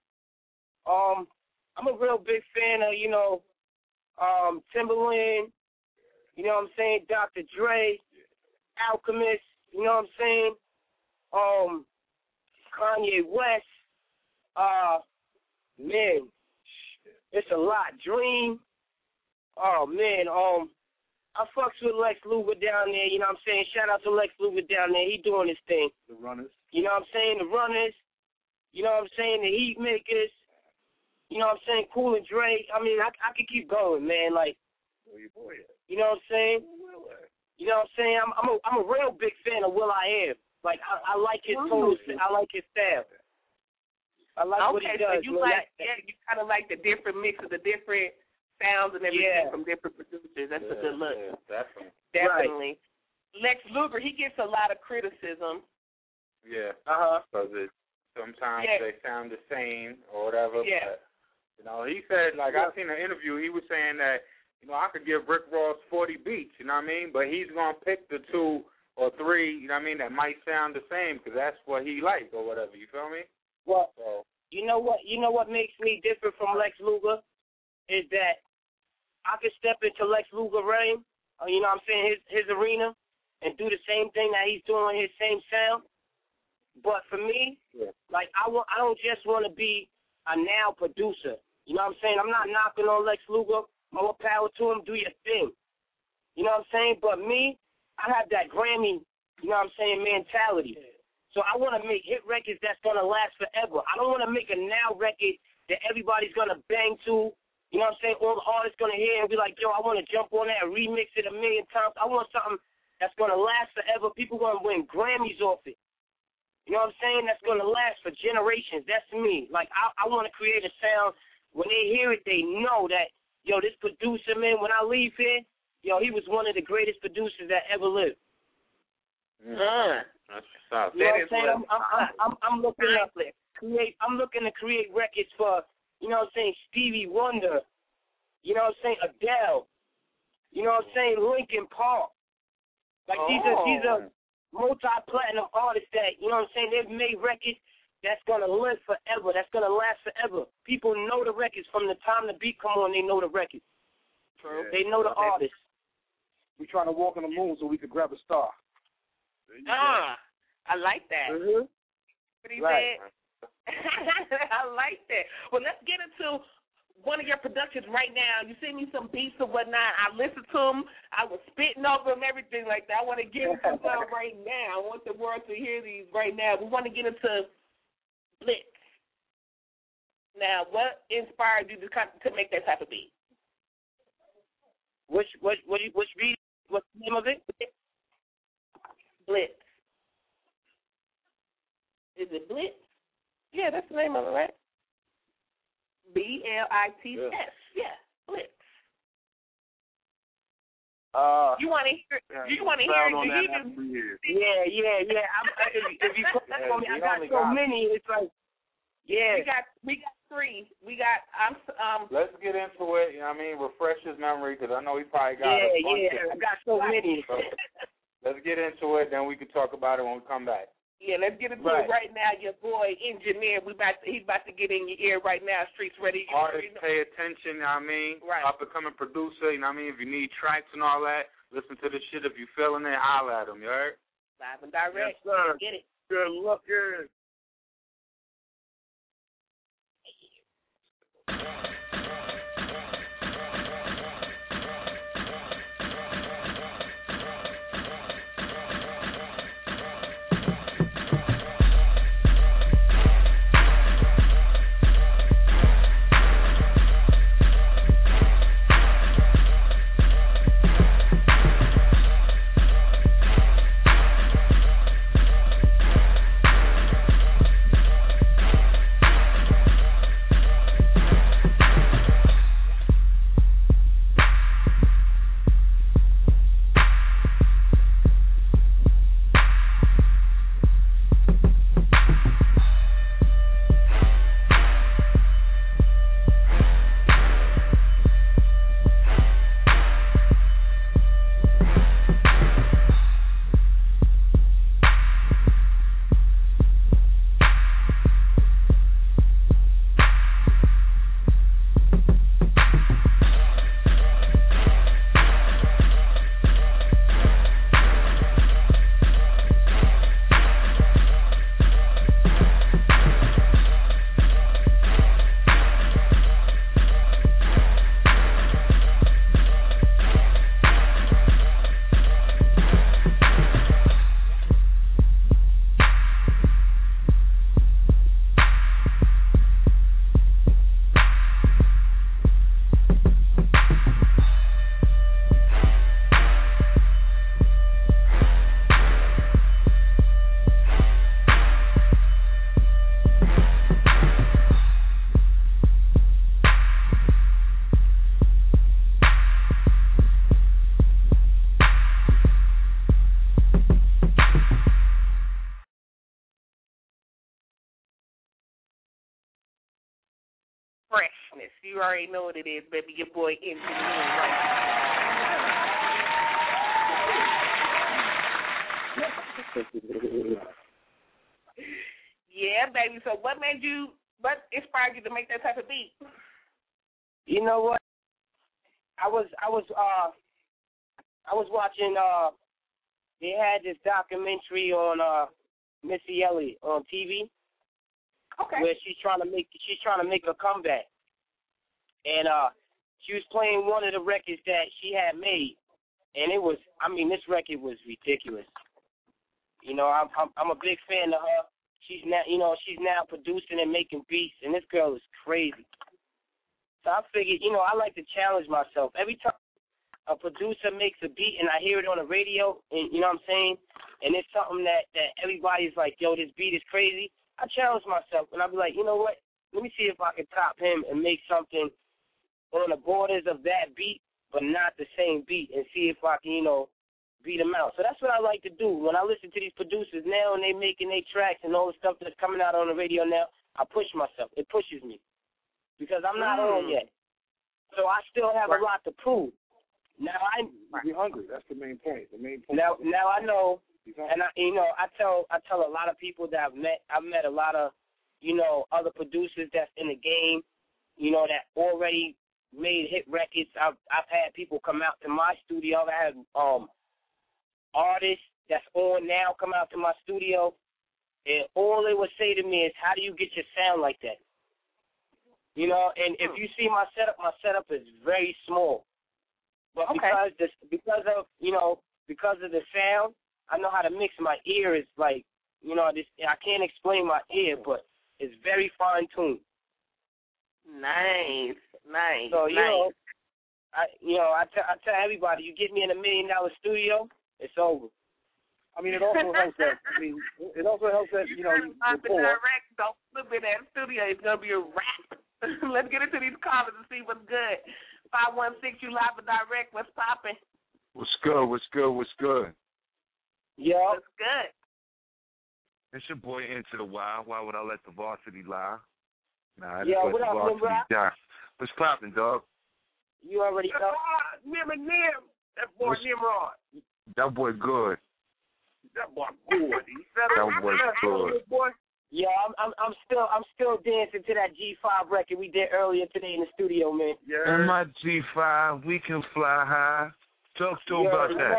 Um, I'm a real big fan of, you know, um, Timberland, you know what I'm saying, Doctor Dre, Alchemist, you know what I'm saying, um, Kanye West, uh, man, it's a lot. Dream, oh, man, um, I fucks with Lex Luger down there, you know what I'm saying? Shout out to Lex Luger down there. He doing his thing. The Runners. You know what I'm saying? The Runners. You know what I'm saying? The Heat Makers. You know what I'm saying? Cool and Dre. I mean, I, I could keep going, man. Like, you know what I'm saying? You know what I'm saying? I'm, I'm, a, I'm a real big fan of Will I Am. Like, I, I like his total, I like his style. I like okay, what he does. so you man. like, that, yeah, you kind of like the different mix of the different sounds and everything Yeah. from different producers. That's a good look. Yeah, definitely. Definitely. Right. Lex Luger, he gets a lot of criticism. Yeah. Uh-huh. Because it, sometimes Yeah. they sound the same or whatever. Yeah. But, you know, he said, like, Yeah. I seen an interview, he was saying that, you know, I could give Rick Ross forty beats, you know what I mean? But he's going to pick the two or three, you know what I mean, that might sound the same because that's what he likes or whatever. You feel me? Well, So, you know what? You know what makes me different from Lex Luger is that I could step into Lex Luger ring, uh, you know what I'm saying, his his arena, and do the same thing that he's doing, his same sound. But for me, yeah. like I want, I don't just want to be a now producer. You know what I'm saying? I'm not knocking on Lex Luger. More power to him. Do your thing. You know what I'm saying? But me, I have that Grammy, you know what I'm saying, mentality. So I want to make hit records that's gonna last forever. I don't want to make a now record that everybody's gonna bang to. You know what I'm saying? All the artists going to hear and be like, yo, I want to jump on that and remix it a million times. I want something that's going to last forever. People going to win Grammys off it. You know what I'm saying? That's going to last for generations. That's me. Like, I, I want to create a sound. When they hear it, they know that, yo, this producer, man, when I leave here, yo, he was one of the greatest producers that ever lived. Mm. Uh, that's what's up. You know That what I'm saying? I'm, I'm, I'm, I'm, I'm looking to create, I'm looking to create records for, you know what I'm saying, Stevie Wonder, you know what I'm saying, Adele, You know what I'm saying? Linkin Park. Like oh. these are these are multi-platinum artists that, you know what I'm saying, they've made records that's gonna live forever, that's gonna last forever. People know the records from the time the beat come on, they know the records. True. They know the artists. We trying to walk on the moon so we could grab a star. Ah, I like that. Mm-hmm. What he right. said. I like that. Well, let's get into one of your productions right now. You send me some beats or whatnot. I listened to them. I was spitting over them, everything like that. I want to get into some right now. I want the world to hear these right now. We want to get into Blitz. Now, what inspired you to to make that type of beat? Which which which which beat? What's the name of it? Blitz. Is it Blitz? Yeah, that's the name of it, right? B L I T S. Yeah, Blitz. Uh, you want to hear? You want to hear? Do you do? Yeah, yeah, yeah. I'm, if, if you put that on me, I got so many. It's like, yeah. We got we got three. We got. I'm um. Let's get into it. You know what I mean? Refresh his memory because I know he probably got. Yeah, a bunch yeah. of I got so many. So let's get into it. Then we can talk about it when we come back. Yeah, let's get into right. it right now. Your boy, Engineer, we about to, he's about to get in your ear right now. Streets ready. Artists, pay attention, you know what I mean? Right. Up-and-coming producer, you know what I mean? If you need tracks and all that, listen to this shit. If you feeling it, holler at them, you heard? Live and direct. Yes, sir. Get it. Good looking. Freshness. You already know what it is, baby. Your boy, Engineer, right Yeah, baby. So what made you, what inspired you to make that type of beat? You know what? I was, I was, uh, I was watching, uh, they had this documentary on, uh, Missy Elliott on T V. Okay. Where she's trying to make, she's trying to make a comeback. And, uh, she was playing one of the records that she had made. And it was, I mean, this record was ridiculous. You know, I'm, I'm, I'm a big fan of her. She's now, you know, she's now producing and making beats, and this girl is crazy. So I figured, you know, I like to challenge myself. Every time a producer makes a beat and I hear it on the radio, and you know what I'm saying, and it's something that, that everybody's like, yo, this beat is crazy, I challenge myself, and I'll be like, you know what, let me see if I can top him and make something on the borders of that beat, but not the same beat, and see if I can, you know, beat them out. So that's what I like to do. When I listen to these producers now and they making their tracks and all the stuff that's coming out on the radio now, I push myself. It pushes me because I'm not mm. on yet. So I still have a lot to prove. Now I be hungry. That's the main point. The main point. now now I know, and I you know I tell I tell a lot of people that I've met. I've met a lot of you know other producers that's in the game. You know that already made hit records. I've I've had people come out to my studio. I had um artists that's on now come out to my studio, and all they would say to me is, "How do you get your sound like that?" You know, and if you see my setup, my setup is very small. But Okay. because this, because of you know, because of the sound, I know how to mix. My ear is like, you know, this. I can't explain my ear, but it's very fine tuned. Nice, nice, So you nice. know, I you know, I tell I tell everybody, you get me in a million dollar studio, it's over. I mean, it also helps that. I mean, it also helps that you know you Live and rapport. direct, don't flip in that studio. It's gonna be a wrap. Let's get into these callers and see what's good. Five one six, you live and direct. What's popping? What's good? What's good? What's good? Yeah. What's good? It's your boy Into the Wild. Why would I let the varsity lie? Nah, I just Yeah, let what the up, varsity Nimrod? die. What's poppin', dog? You already know. Nimrod, Nim. That boy What's- Nimrod. That boy good. That boy good. He said That boy good. boy. Yeah, I'm I'm I'm still I'm still dancing to that G five record we did earlier today in the studio, man. In my G five, we can fly high. Talk to him about that.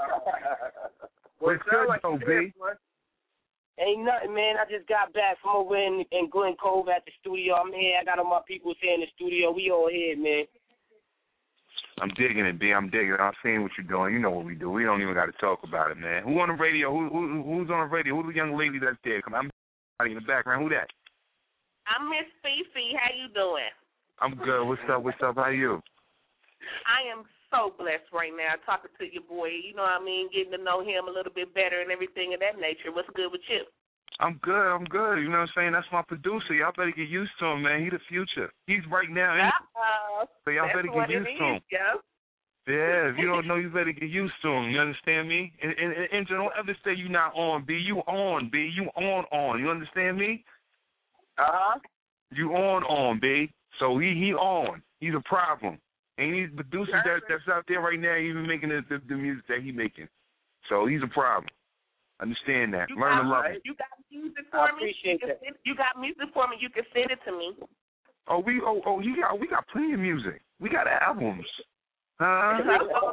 What's good, though, B? Ain't nothing, man. I just got back from over in, in Glen Cove at the studio. I'm here. I got all my people here in the studio. We all here, man. I'm digging it, B. I'm digging it. I'm seeing what you're doing. You know what we do. We don't even got to talk about it, man. Who on the radio? Who, who Who's on the radio? Who's the young lady that's there? Come on, I'm in the background. Who that? I'm Miss Fifi. How you doing? I'm good. What's up? What's up? How you? I am so blessed right now talking to your boy. You know what I mean? Getting to know him a little bit better and everything of that nature. What's good with you? I'm good. I'm good. You know what I'm saying? That's my producer. Y'all better get used to him, man. He the future. He's right now. In Uh-oh. so y'all That's better what get it used to him. is, yo. Yeah, if you don't know, you better get used to him. You understand me? And, and, and, and don't ever say you not on, B. You on, B. You on, on. You understand me? Uh-huh. You on, on, B. So he he on. He's a problem. And these producers that, that's out there right now even making the, the, the music that he making. So he's a problem. Understand that. You Learn got, to love it. You got music for I me? appreciate you, can that. send, you got music for me? You can send it to me. Oh, we oh oh he got we got plenty of music. We got albums. Huh?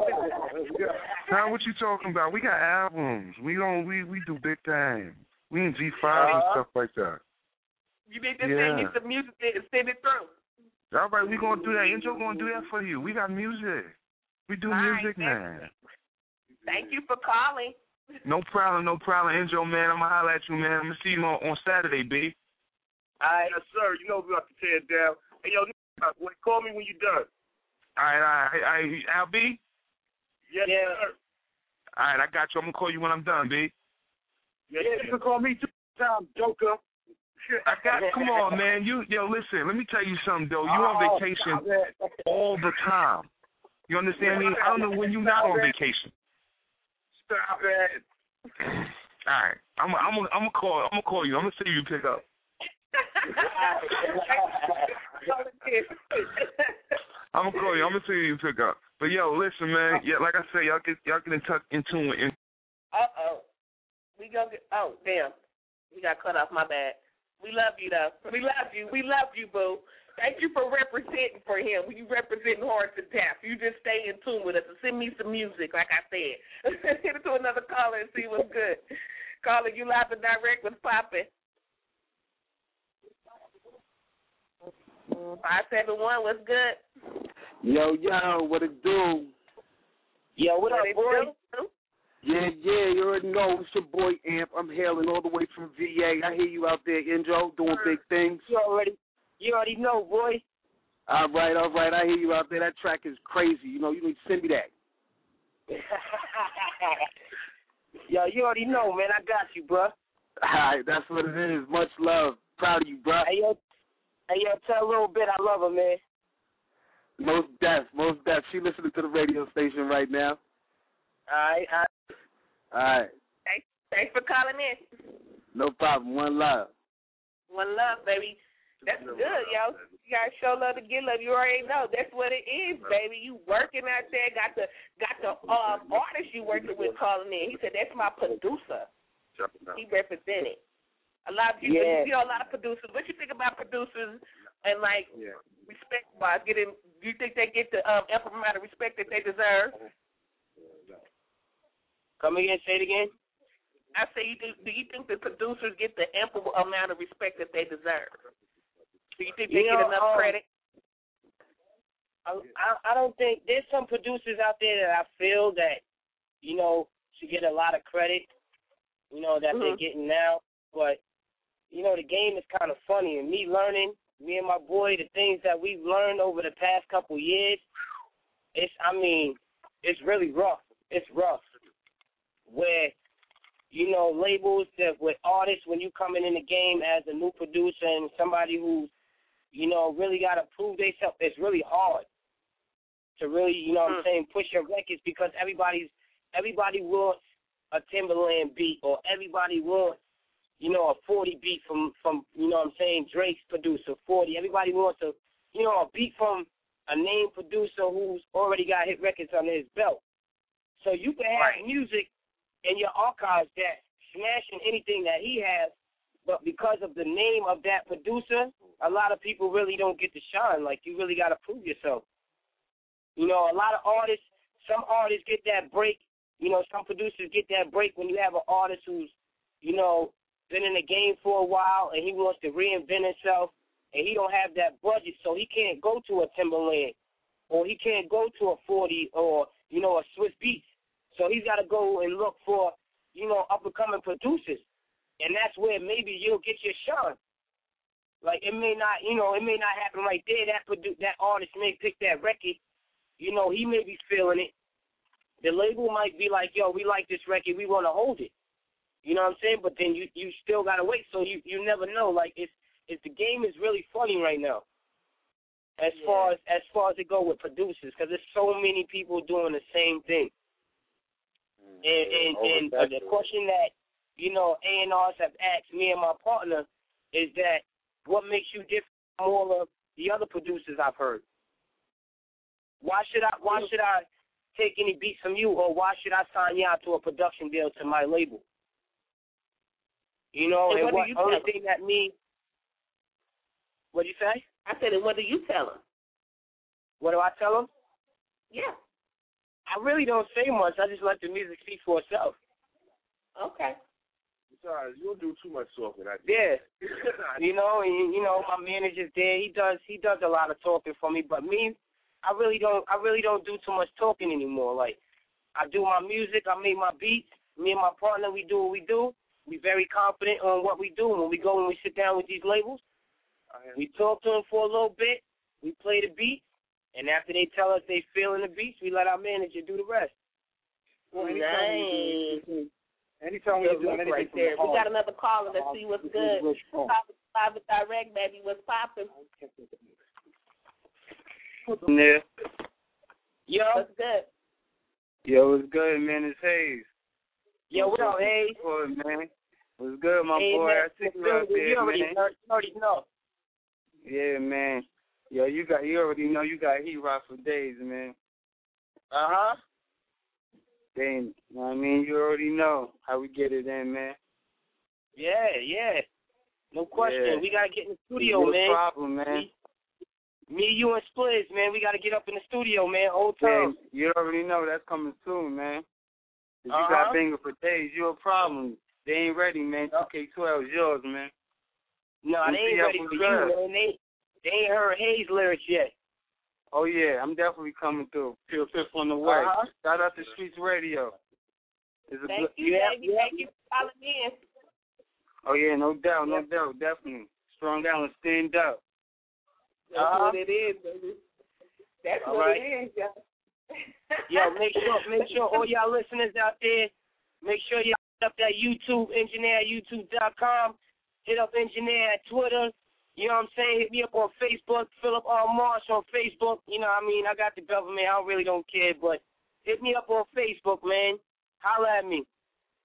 Huh? What you talking about? We got albums. We don't we we do big time. We in G five and stuff like that. You need to Yeah. send me some music and send it through. All right, we gonna do that. Angel gonna do that for you. We got music. We do All right, music, thank man. Thank you for calling. No problem, no problem, Angel, man. I'm gonna holler at you, man. I'm gonna see you on, on Saturday, B. All right, yes, sir. You know we about to tear it down. Hey, yo, call me when you're done. All right, all right, all right. Al B? Yes, Yeah. sir. All right, I got you. I'm gonna call you when I'm done, B. Yes, Yeah, you can call me two times, Joker. I got. Come on, man. You yo, listen. Let me tell you something, though. You on Oh, vacation stop it. all the time. You understand me? I don't know when you're not on vacation. Stop it. All right, I'm I'm gonna I'm gonna call I'm gonna call you. I'm gonna see you pick up. I'm gonna call you. I'm gonna see you pick up. But yo, listen, man. Yeah, like I said, y'all get y'all get in touch in tune with. Uh oh. We gonna get. Oh damn. We got cut off. My bad. We love you though. We love you. We love you, boo. Thank you for representing for him. You representing Hearts and Taps. You just stay in tune with us and send me some music, like I said. Hit it to another caller and see what's good. Caller, you live and direct with Poppin'. Five seven one. What's good? Yo, yo, what it do? Yo, what, What up, it boy? do? Yeah, yeah, you already know. It's your boy Amp. I'm hailing all the way from V A. I hear you out there, Indro, doing big things. You already, you already know, boy. All right, all right. I hear you out there. That track is crazy. You know, you need to send me that. Yo, you already know, man. I got you, bro. All right, that's what it is. Much love. Proud of you, bro. Hey, yo, hey, yo, tell a little bit. I love her, man. Most deaf, most deaf. She listening to the radio station right now. All right, all right. All right. Thanks, thanks for calling in. No problem. One love. One love, baby. That's good, yo. You gotta show love to get love. You already know that's what it is, baby. You working out there, got the got the um, artist you working with calling in. He said that's my producer. He represented. A lot of people, Yeah. you know, a lot of producers. What you think about producers and like Yeah. respect wise? Getting, do you think they get the um, ample amount of respect that they deserve? Come again, say it again. I say, you do, do you think the producers get the ample amount of respect that they deserve? Do you think they You get know, enough um, credit? I, I I don't think there's some producers out there that I feel that, you know, should get a lot of credit, you know, that Mm-hmm. they're getting now. But, you know, the game is kind of funny. And me learning, me and my boy, the things that we've learned over the past couple years, it's, I mean, it's really rough. It's rough. Where, you know, labels that with artists, when you coming in the game as a new producer and somebody who's, you know, really got to prove themselves, it's really hard to really, you know what I'm saying, push your records because everybody's, everybody wants a Timberland beat or everybody wants, you know, a forty beat from, from, you know what I'm saying, Drake's producer, forty. Everybody wants a, you know, a beat from a named producer who's already got hit records under his belt. So you can have Right. music in your archives that smashing anything that he has, but because of the name of that producer, a lot of people really don't get to shine. Like, you really got to prove yourself. You know, a lot of artists, some artists get that break. You know, some producers get that break when you have an artist who's, you know, been in the game for a while and he wants to reinvent himself and he don't have that budget, so he can't go to a Timberland or he can't go to a forty or, you know, a Swiss Beats. So he's got to go and look for, you know, up-and-coming producers. And that's where maybe you'll get your shine. Like, it may not, you know, it may not happen right there. That produ- that artist may pick that record. You know, he may be feeling it. The label might be like, yo, we like this record. We want to hold it. You know what I'm saying? But then you, you still got to wait. So you, you never know. Like, it's, it's the game is really funny right now as Yeah. far as as far as it go with producers because there's so many people doing the same thing. And, and, and uh, the question that, you know, A and Rs have asked me and my partner is that what makes you different from all of the other producers I've heard? Why should I why should I take any beats from you or why should I sign you out to a production deal to my label? You know, And and what do what you only tell thing that me what do you say? I said, and what do you tell them? What do I tell them? Yeah. I really don't say much. I just let the music speak for itself. Okay. Besides, you don't do too much talking. I Yeah. you know, and, you know, my manager's there. He does he does a lot of talking for me, but me, I really don't I really don't do too much talking anymore. Like, I do my music, I make my beats. Me and my partner, we do what we do. We very confident on what we do. When we go and we sit down with these labels, we talk to them for a little bit. We play the beat, and after they tell us they feeling the beats, we let our manager do the rest. Well, anytime Nice. you do- anytime you're Good doing look anything right from there. the We heart, got another caller. Let's see what's good. Pop live with direct, baby. What's poppin'? Yeah. Yo. What's good? Yo, what's good, man? It's Hayes. Yo, what up, Hayes? What's good, man? What's good, my Hey, boy? man, I see you you out there, already, man. you already know. Yeah, man. Yo, you got you already know you got heat rock for days, man. Uh huh. Then, you know what I mean? You already know how we get it in, man. Yeah, yeah. No question. Yeah. We gotta get in the studio, no man. problem, man. Me, me, you, and Spliz, man. We gotta get up in the studio, man. Old Yeah, time. you already know that's coming soon, man. If you Uh-huh. got banging for days, you a problem. They ain't ready, man. two K twelve is yours, man. No, M they C ain't F ready was for you, good. man. They, they ain't heard Hayes lyrics yet. Oh, yeah, I'm definitely coming through. Pure Fifth on the way. Uh-huh. Shout out to Streets Radio. It's a Thank good, you, Yeah, baby. yeah. Thank you for calling in. Oh, yeah, no doubt, no doubt, definitely. Strong Island, stand up. That's Uh-huh. what it is, baby. That's All what right. it is, y'all. Yo, make sure, make sure all y'all listeners out there, make sure y'all hit up that YouTube, engineer at YouTube dot com. Hit up Engineer at Twitter. You know what I'm saying? Hit me up on Facebook, Philip R. Marsh on Facebook. You know what I mean? I got the government. I really don't care, but hit me up on Facebook, man. Holla at me.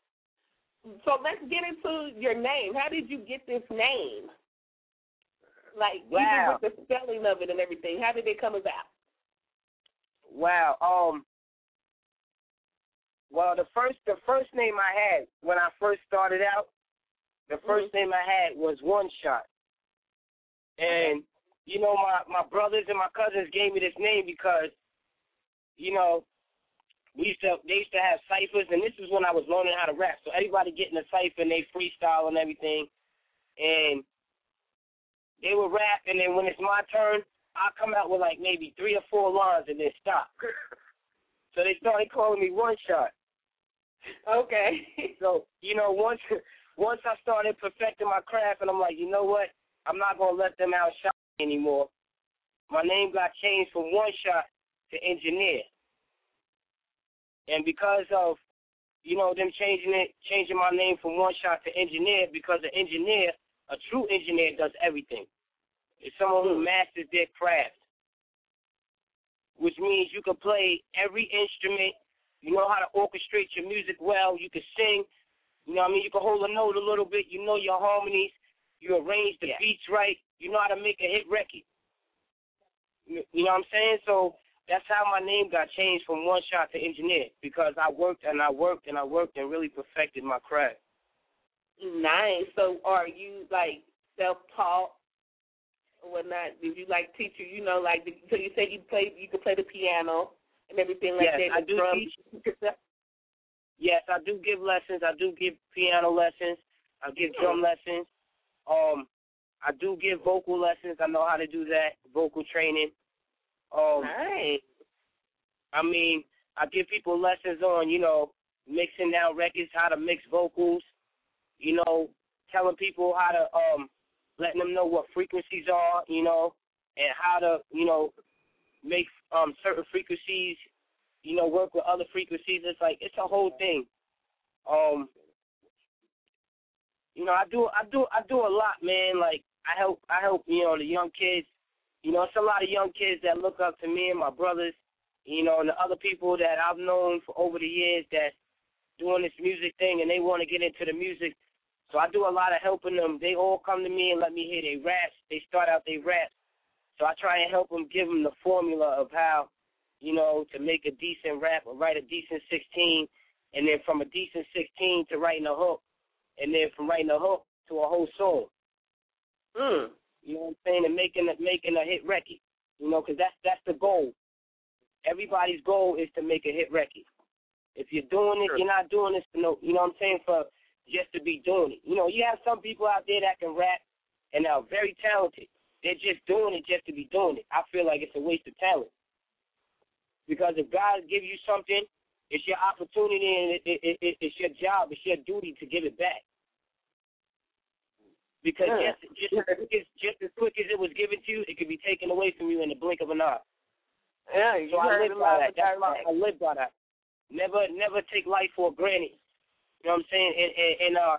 So let's get into your name. How did you get this name? Like, wow. even with the spelling of it and everything, how did it come about? Wow. Um. Well, the first the first name I had when I first started out, the first mm-hmm. name I had was One Shot. And, you know, my, my brothers and my cousins gave me this name because, you know, we used to they used to have ciphers, and this is when I was learning how to rap. So everybody get in a cipher and they freestyle and everything. And they would rap, and then when it's my turn, I'll come out with like maybe three or four lines and then stop. So they started calling me One Shot. Okay. So, you know, once once I started perfecting my craft, and I'm like, you know what? I'm not going to let them outshine me anymore. My name got changed from One Shot to Engineer. And because of, you know, them changing it, changing my name from One Shot to Engineer, because an engineer, a true engineer does everything. It's someone who masters their craft, which means you can play every instrument. You know how to orchestrate your music well. You can sing. You know what I mean? You can hold a note a little bit. You know your harmonies. You arrange the yeah. beats right. You know how to make a hit record. You know what I'm saying? So that's how my name got changed from One Shot to Engineer, because I worked and I worked and I worked and really perfected my craft. Nice. So are you, like, self-taught or whatnot? Did you, like, teach you, you know, like, so you say you play, you could play the piano and everything like yes, that? I do teach. Yes, I do give lessons. I do give piano lessons. I give drum lessons. Um, I do give vocal lessons. I know how to do that, vocal training. Um, nice. I mean, I give people lessons on, you know, mixing down records, how to mix vocals, you know, telling people how to, um, letting them know what frequencies are, you know, and how to, you know, make um certain frequencies, you know, work with other frequencies. It's like, it's a whole thing. Um, you know, I do, I do, I do a lot, man. Like, I help, I help, you know, the young kids. You know, it's a lot of young kids that look up to me and my brothers, you know, and the other people that I've known for over the years that's doing this music thing, and they want to get into the music. So I do a lot of helping them. They all come to me and let me hear their raps. They start out their raps. So I try and help them, give them the formula of how, you know, to make a decent rap or write a decent sixteen, and then from a decent sixteen to writing a hook, and then from writing a hook to a whole song. Mm. You know what I'm saying? And making a, making a hit record. You know, because that's, that's the goal. Everybody's goal is to make a hit record. If you're doing it, you're not doing this for no, you know what I'm saying, for just to be doing it. You know, you have some people out there that can rap and are very talented. They're just doing it just to be doing it. I feel like it's a waste of talent. Because if God gives you something, it's your opportunity and it, it, it, it's your job, it's your duty to give it back. Because yeah. just, just, as quick as, just as quick as it was given to you, it could be taken away from you in the blink of an eye. Yeah, you so I heard live by that. That's my, I live by that. Never, never take life for granted. You know what I'm saying? And, and, and uh,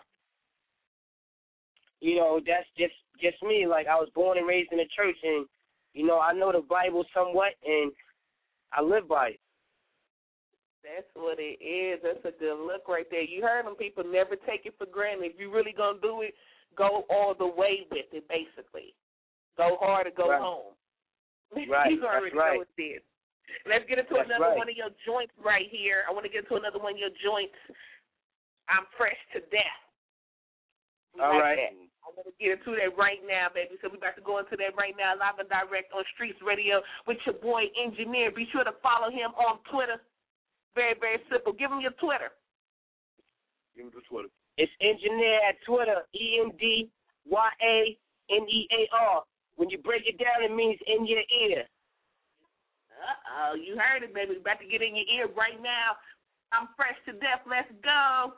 you know, that's just, just me. Like, I was born and raised in a church, and you know, I know the Bible somewhat, and I live by it. That's what it is. That's a good look right there. You heard them. People never take it for granted. If you really gonna do it, go all the way with it. Basically, go hard or go right. home. Right. You already That's right. know what it is. Let's get into That's another right. one of your joints right here. I want to get into another one of your joints. I'm fresh to death. We All like right. That. I want to get into that right now, baby. So we're about to go into that right now, live and direct on Streets Radio with your boy Engineer. Be sure to follow him on Twitter. Very, very simple. Give him your Twitter. Give him the Twitter. It's Engineer at Twitter, E N D Y A N E A R. When you break it down, it means in your ear. Uh-oh, you heard it, baby. We're about to get in your ear right now. I'm fresh to death. Let's go.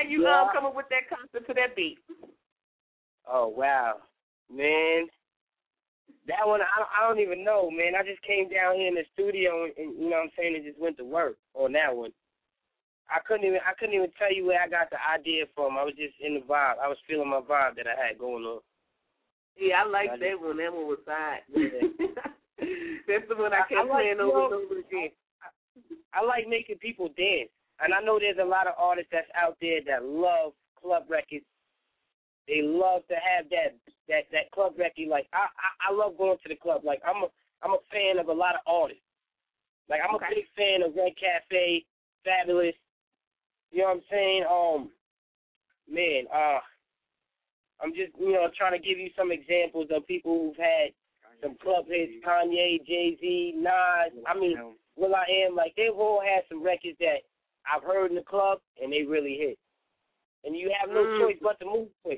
you yeah. um come up with that concept to that beat? Oh wow, man. That one, I don't, I don't even know, man. I just came down here in the studio, and, and you know what I'm saying, and just went to work on that one. I couldn't even, I couldn't even tell you where I got the idea from. I was just in the vibe. I was feeling my vibe that I had going on. Yeah, I like I that just, one. That one was fine. Yeah. That's the one I kept I like, playing over you know, and over again. I, I like making people dance, and I know there's a lot of artists that's out there that love club records. They love to have that that that club record. Like I, I, I love going to the club. Like I'm a I'm a fan of a lot of artists. Like I'm okay. a big fan of Red Cafe, Fabulous. You know what I'm saying? Um, man, uh, I'm just you know trying to give you some examples of people who've had some club hits. Kanye, Jay-Z, Nas. I mean, Will I Am. Like they've all had some records that I've heard in the club and they really hit. And you have no mm. choice but to move quick.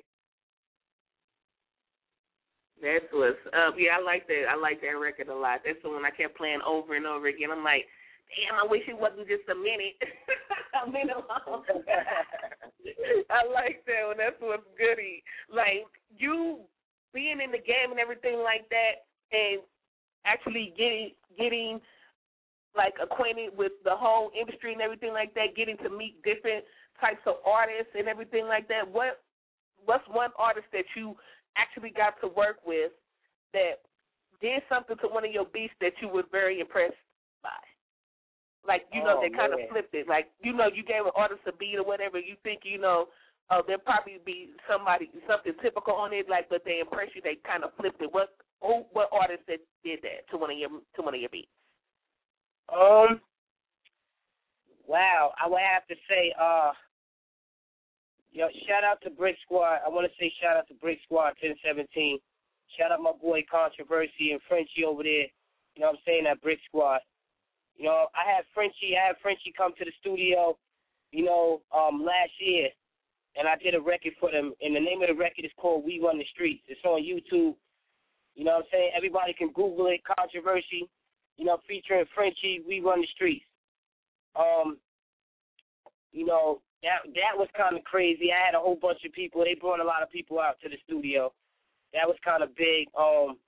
That's what's up. Yeah, I like that. I like that record a lot. That's the one I kept playing over and over again. I'm like, damn, I wish it wasn't just a minute. a minute long. I like that one. That's what's goody. Like, you being in the game and everything like that and actually getting, getting like, acquainted with the whole industry and everything like that, getting to meet different types of artists and everything like that, what what's one artist that you actually got to work with that did something to one of your beats that you were very impressed by? Like, you know, oh, they kind man. of flipped it. Like, you know, you gave an artist a beat or whatever, you think, you know, oh, there'll probably be somebody, something typical on it, like, but they impressed you, they kind of flipped it. What who, what artist that did that to one of your to one of your beats? Um, wow, I would have to say, uh, yo, shout out to Brick Squad. I want to say shout out to Brick Squad ten seventeen. Shout out my boy Controversy and Frenchie over there. You know what I'm saying, that Brick Squad. You know, I had Frenchie, I had Frenchie come to the studio, you know, um, last year, and I did a record for them, and the name of the record is called We Run the Streets. It's on YouTube. You know what I'm saying? Everybody can Google it, Controversy, you know, featuring Frenchie, We Run the Streets. Um, you know, that that was kind of crazy. I had a whole bunch of people. They brought a lot of people out to the studio. That was kind of big. Um,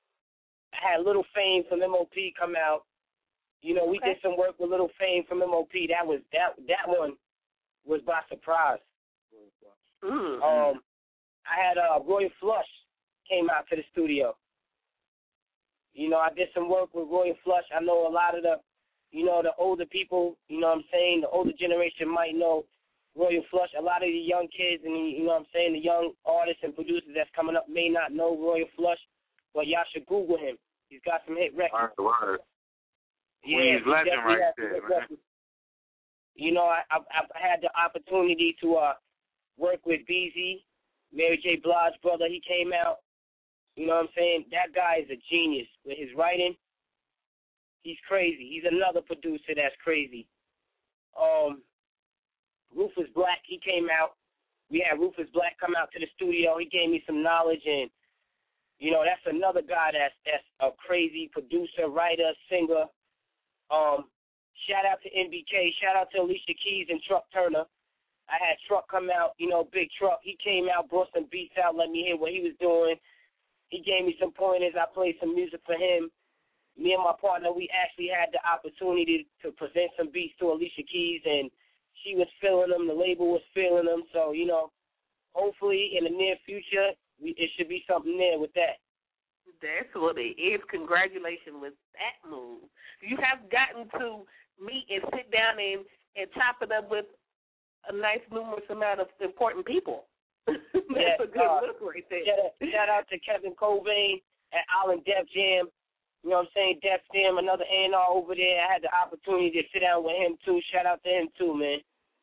I had Little Fame from M O P come out. You know, we okay. did some work with Little Fame from M O P. That was that that one was by surprise. Mm-hmm. Um, I had uh, Roy Flush came out to the studio. You know, I did some work with Roy Flush. I know a lot of the, you know, the older people. You know what I'm saying? The older generation might know Roy Flush. A lot of the young kids and, you know what I'm saying, the young artists and producers that's coming up may not know Roy Flush, but y'all should Google him. He's got some hit records. Word, word. Yeah, Queen's legend right there, man. You know, I, I I had the opportunity to uh work with B Z, Mary J. Blige brother. He came out. You know what I'm saying? That guy is a genius with his writing. He's crazy. He's another producer that's crazy. Um, Rufus Black, he came out. We had Rufus Black come out to the studio. He gave me some knowledge, and you know that's another guy that's that's a crazy producer, writer, singer. Um, shout out to N B K. Shout out to Alicia Keys and Truck Turner. I had Truck come out, you know, Big Truck. He came out, brought some beats out, let me hear what he was doing. He gave me some pointers. I played some music for him. Me and my partner, we actually had the opportunity to present some beats to Alicia Keys, and she was feeling them. The label was feeling them. So, you know, hopefully in the near future, we, it should be something there with that. That's what it is. Congratulations with that move. You have gotten to meet and sit down and, and chop it up with a nice numerous amount of important people. That's yeah, a good uh, look right there. Shout out, shout out to Kevin Cobain at Island Def Jam. You know what I'm saying? Def Jam, another A and R over there. I had the opportunity to sit down with him, too. Shout out to him, too, man.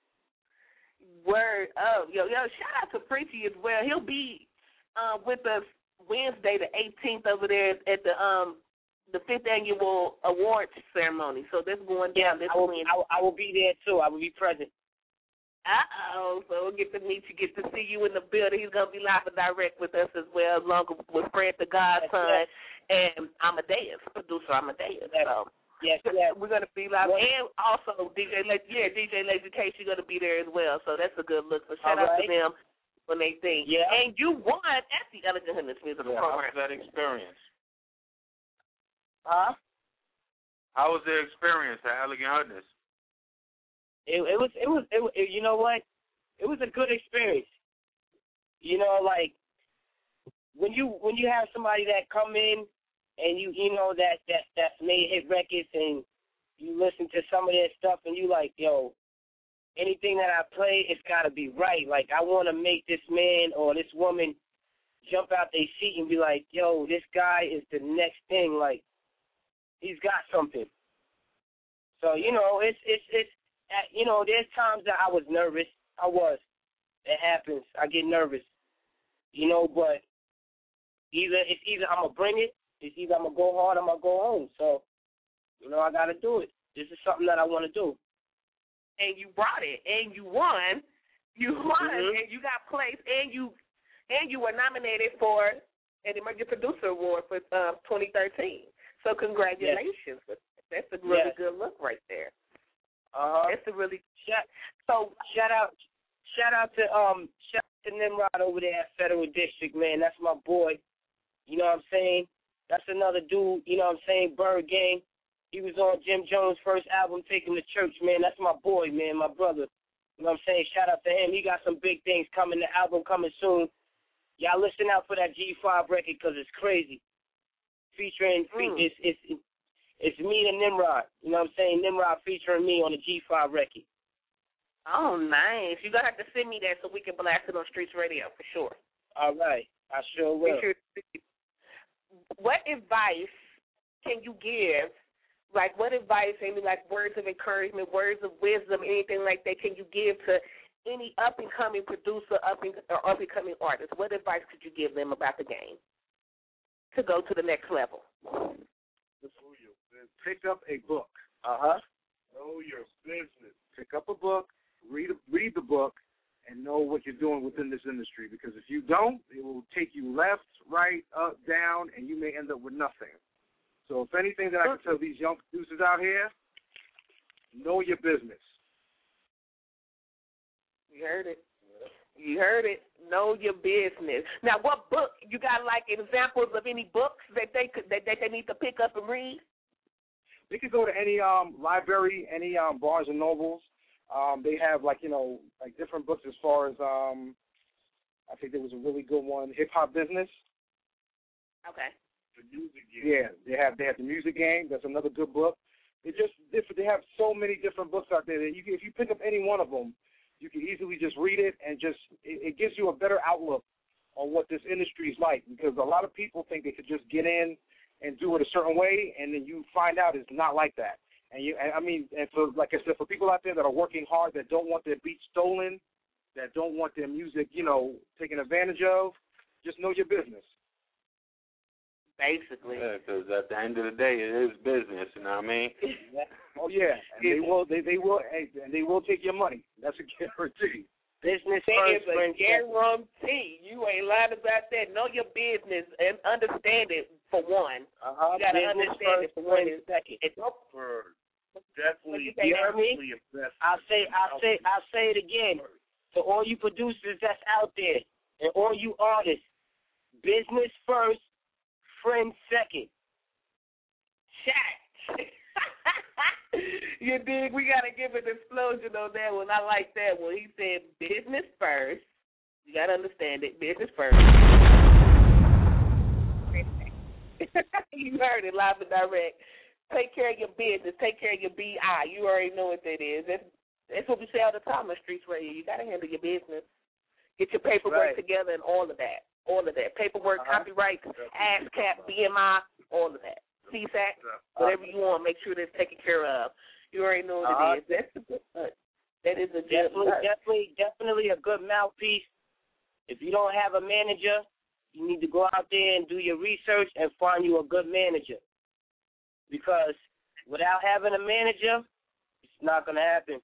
Word up. Yo, yo, shout out to Preachy as well. He'll be uh, with us Wednesday the eighteenth over there at the um the fifth annual awards ceremony. So that's going down yeah, this I will, Wednesday. I will, I will be there too. I will be present. Uh-oh. So we'll get to meet you, get to see you in the building. He's going to be live and direct with us as well, along with Fred the Godson and Amadeus, producer Amadeus. So, Yes, yes. We're gonna be live, Well, and also D J, La- yeah, D J Lazy K, she's gonna be there as well. So that's a good look. So shout All out right. to them when they think. Yeah. And you won at the Elegant Hoodness Musical Yeah, how Program. was that experience? Huh? How was the experience at Elegant Hoodness? It, it was, it was, it, was- you know what? It was a good experience. You know, like when you when you have somebody that come in and you you know that that that's made hit records and you listen to some of their stuff and you like, yo, anything that I play, it's got to be right. Like I want to make this man or this woman jump out their seat and be like, yo, this guy is the next thing. Like he's got something. So you know, it's it's it's. At, you know, there's times that I was nervous. I was. It happens. I get nervous. You know, but either it's either I'm gonna bring it, it's either I'm gonna go hard, or I'm gonna go home. So, you know, I gotta do it. This is something that I want to do. And you brought it, and you won. You won, Mm-hmm. and you got placed, and you and you were nominated for an Emerging Producer Award for uh, twenty thirteen. So congratulations. Yes. That's a really yes. good look right there. Uh-huh. That's a really shout. So shout out, shout out to um, shout out to Nimrod over there at Federal District, man. That's my boy. You know what I'm saying? That's another dude. You know what I'm saying? Bird Gang. He was on Jim Jones' first album, Take Him to Church, man. That's my boy, man, my brother. You know what I'm saying? Shout out to him. He got some big things coming. The album coming soon. Y'all listen out for that G five record because it's crazy. Featuring, Mm. it's it's. It's me and Nimrod. You know what I'm saying? Nimrod featuring me on the G five record. Oh, nice. You're going to have to send me that so we can blast it on Streets Radio for sure. All right. I sure will. What advice can you give? Like, what advice, any, like, words of encouragement, words of wisdom, anything like that, can you give to any up-and-coming producer up and, or up-and-coming artist? What advice could you give them about the game to go to the next level? Pick up a book. Uh-huh. Know your business. Pick up a book, read a, read the book, and know what you're doing within this industry. Because if you don't, it will take you left, right, up, down, and you may end up with nothing. So if anything that I can tell these young producers out here, know your business. You heard it. You heard it. Know your business. Now, what book, you got like examples of any books that they could that, that they need to pick up and read? They could go to any um, library, any um, Barnes and Nobles. Um, they have like you know like different books as far as um, I think there was a really good one, Hip Hop Business. Okay. The music game. Yeah, they have they have the Music Game. That's another good book. They just different. They have so many different books out there that you can, if you pick up any one of them, you can easily just read it and just it, it gives you a better outlook on what this industry is like. Because a lot of people think they could just get in and do it a certain way, and then you find out it's not like that. And you, and I mean, and for like I said, for people out there that are working hard, that don't want their beats stolen, that don't want their music, you know, taken advantage of, just know your business. Basically. Yeah, because at the end of the day, it is business. You know what I mean? Oh yeah, and they will, they they will, and they will take your money. That's a guarantee. Business That first, is a friends. guarantee. You ain't lying about that. Know your business and understand it for one. Uh-huh. You got to Business understand first, it for one. friends second. It's For definitely, You heard me? definitely a best. I'll say, I'll say, I'll say it again to all you producers that's out there and all you artists. Business first, friends second. Chat. You dig? We got to give an explosion on that one. I like that one. He said business first. You got to understand it. Business first. You heard it live and direct. Take care of your business. Take care of your B I. You already know what that is. That's, that's what we say all the time on Streets Radio. You got to handle your business. Get your paperwork Right. together and all of that. All of that. Paperwork, Uh-huh. copyrights, ASCAP, B M I, all of that. C S A C, whatever you want, make sure that's taken care of. You already know what Uh-huh. it is. That's a good one. That is a good Definitely, one. definitely, definitely a good mouthpiece. If you don't have a manager, you need to go out there and do your research and find you a good manager. Because without having a manager, it's not gonna happen.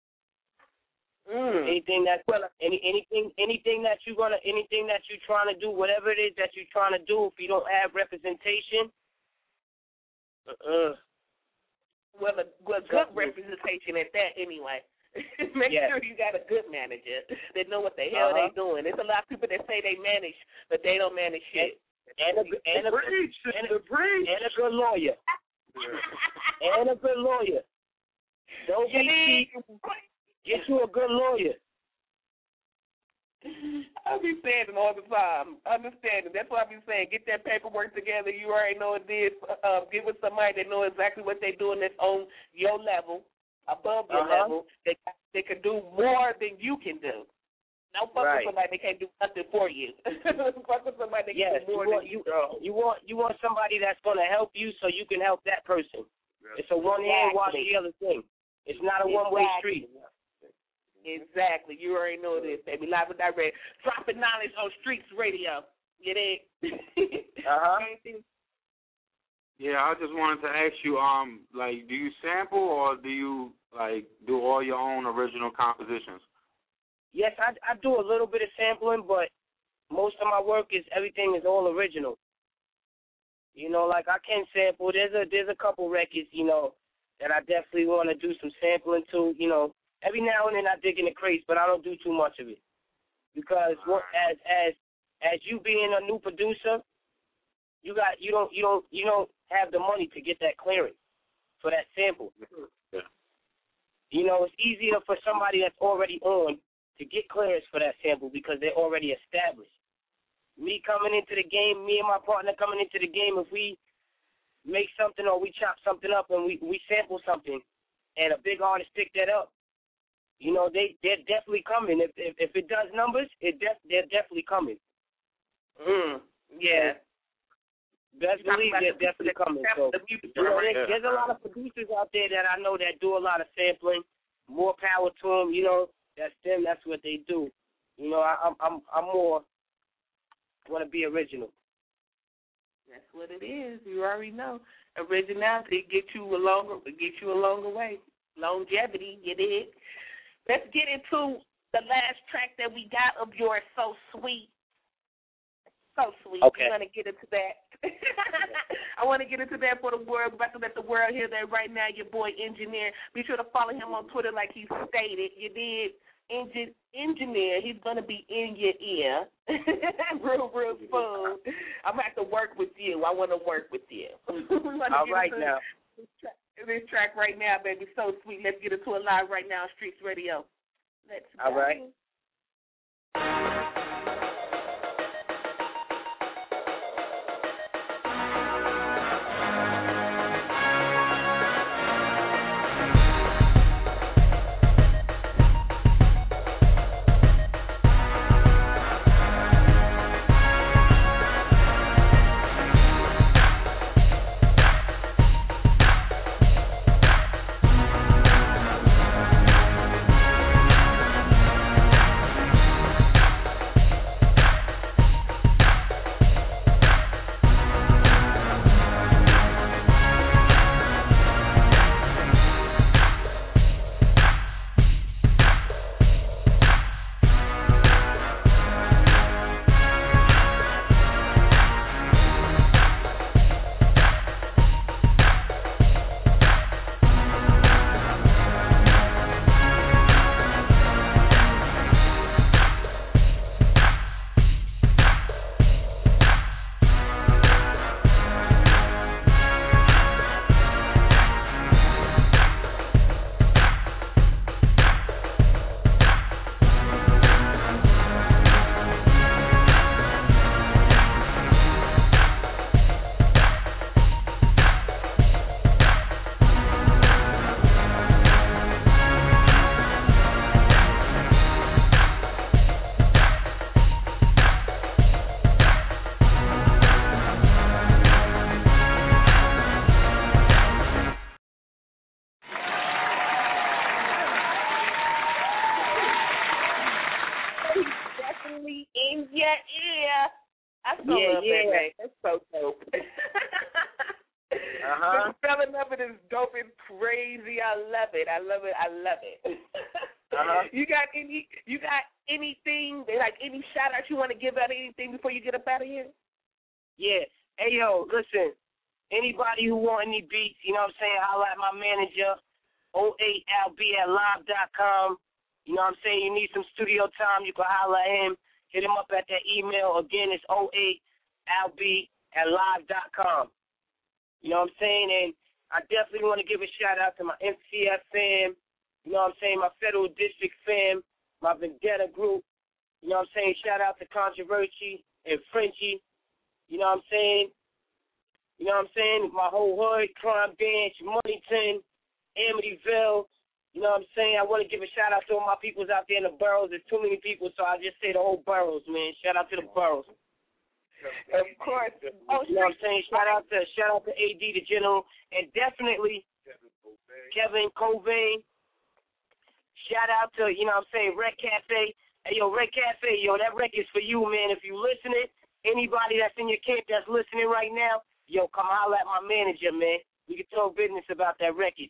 Mm. Anything that any anything anything that you're gonna anything that you're trying to do, whatever it is that you're trying to do, if you don't have representation, uh-uh, well, a, well, good representation at that anyway. Make yes. sure you got a good manager that know what the hell uh-huh. they doing. There's a lot of people that say they manage, but they don't manage shit. And, and, a, and, a, preach, and, a, and a good lawyer. and a good lawyer. Don't be cheap. Get you a good lawyer. I be saying it all the time. Understand it. That's what I be saying. Get that paperwork together. You already know it is. Uh, get with somebody that know exactly what they're doing that's on your level, above your uh-huh. level. They they can do more than you can do. Don't fuck right. with somebody that can't do nothing for you. Fuck with somebody that yes, can do more you want, than you. You, you want you want somebody that's going to help you so you can help that person. It's a one hand wash the other thing. It's not a exactly. one way street. Exactly. You already know this, baby. Live and direct. Dropping knowledge on Streets Radio. Get it? uh-huh. Yeah, I just wanted to ask you, um, like, do you sample or do you, like, do all your own original compositions? Yes, I, I do a little bit of sampling, but most of my work is, everything is all original. You know, like, I can sample. There's a, there's a couple records, you know, that I definitely want to do some sampling to, you know. Every now and then I dig in the crates, but I don't do too much of it because what, as as as you being a new producer, you got you don't you don't you don't have the money to get that clearance for that sample. Yeah. You know, it's easier for somebody that's already on to get clearance for that sample because they're already established. Me coming into the game, me and my partner coming into the game, if we make something or we chop something up and we we sample something, and a big artist pick that up. You know, they, they're definitely coming. If if, if it does numbers, it def, they're definitely coming. Mm, yeah. Best believe they're definitely coming. So, you know, there's, there's a lot of producers out there that I know that do a lot of sampling. More power to them. You know, that's them. That's what they do. You know, I, I'm I'm I'm more want to be original. That's what it is. You already know. Originality get you a longer get you a longer way. Longevity, you did. Let's get into the last track that we got of yours, So Sweet. So Sweet. Okay. We're going to get into that. I want to get into that for the world. We're about to let the world hear that right now. Your boy, Engineer. Be sure to follow him on Twitter like he stated. You did. Engin- Engineer. He's going to be in your ear. real, real soon. I'm going to have to work with you. I want to work with you. All right now. This track right now, baby, So Sweet. Let's get into it live right now on Streets Radio. Let's go. All right. so yeah, love yeah. that name. That's so dope. Uh-huh. The spelling of it is dope and crazy. I love it. I love it. I love it. Uh-huh. You got any? You got anything like any shout out you want to give out? Anything before you get up out of here? Yeah. Hey yo, listen. Anybody who want any beats, you know what I'm saying, holla at my manager, oh eight L B at live dot com. You know what I'm saying? You need some studio time, you can holla at him. Hit him up at that email. Again, it's oh eight L B at live dot com. You know what I'm saying? And I definitely want to give a shout-out to my M C F fam. You know what I'm saying? My Federal District fam, my Vendetta group. You know what I'm saying? Shout-out to Controversy and Frenchie. You know what I'm saying? You know what I'm saying? My whole hood, Crime Bench, Moneyton, Amityville. You know what I'm saying? I want to give a shout-out to all my peoples out there in the boroughs. There's too many people, so I just say the whole boroughs, man. Shout-out to the boroughs. Of course. Oh, you know what I'm saying? Shout out to shout out to A D, the general, and definitely Kevin Cobain. Shout out to, you know what I'm saying, Red Cafe. Hey, yo, Red Cafe, yo, that record's for you, man. If you listening, anybody that's in your camp that's listening right now, yo, come holler at my manager, man. We can talk business about that record.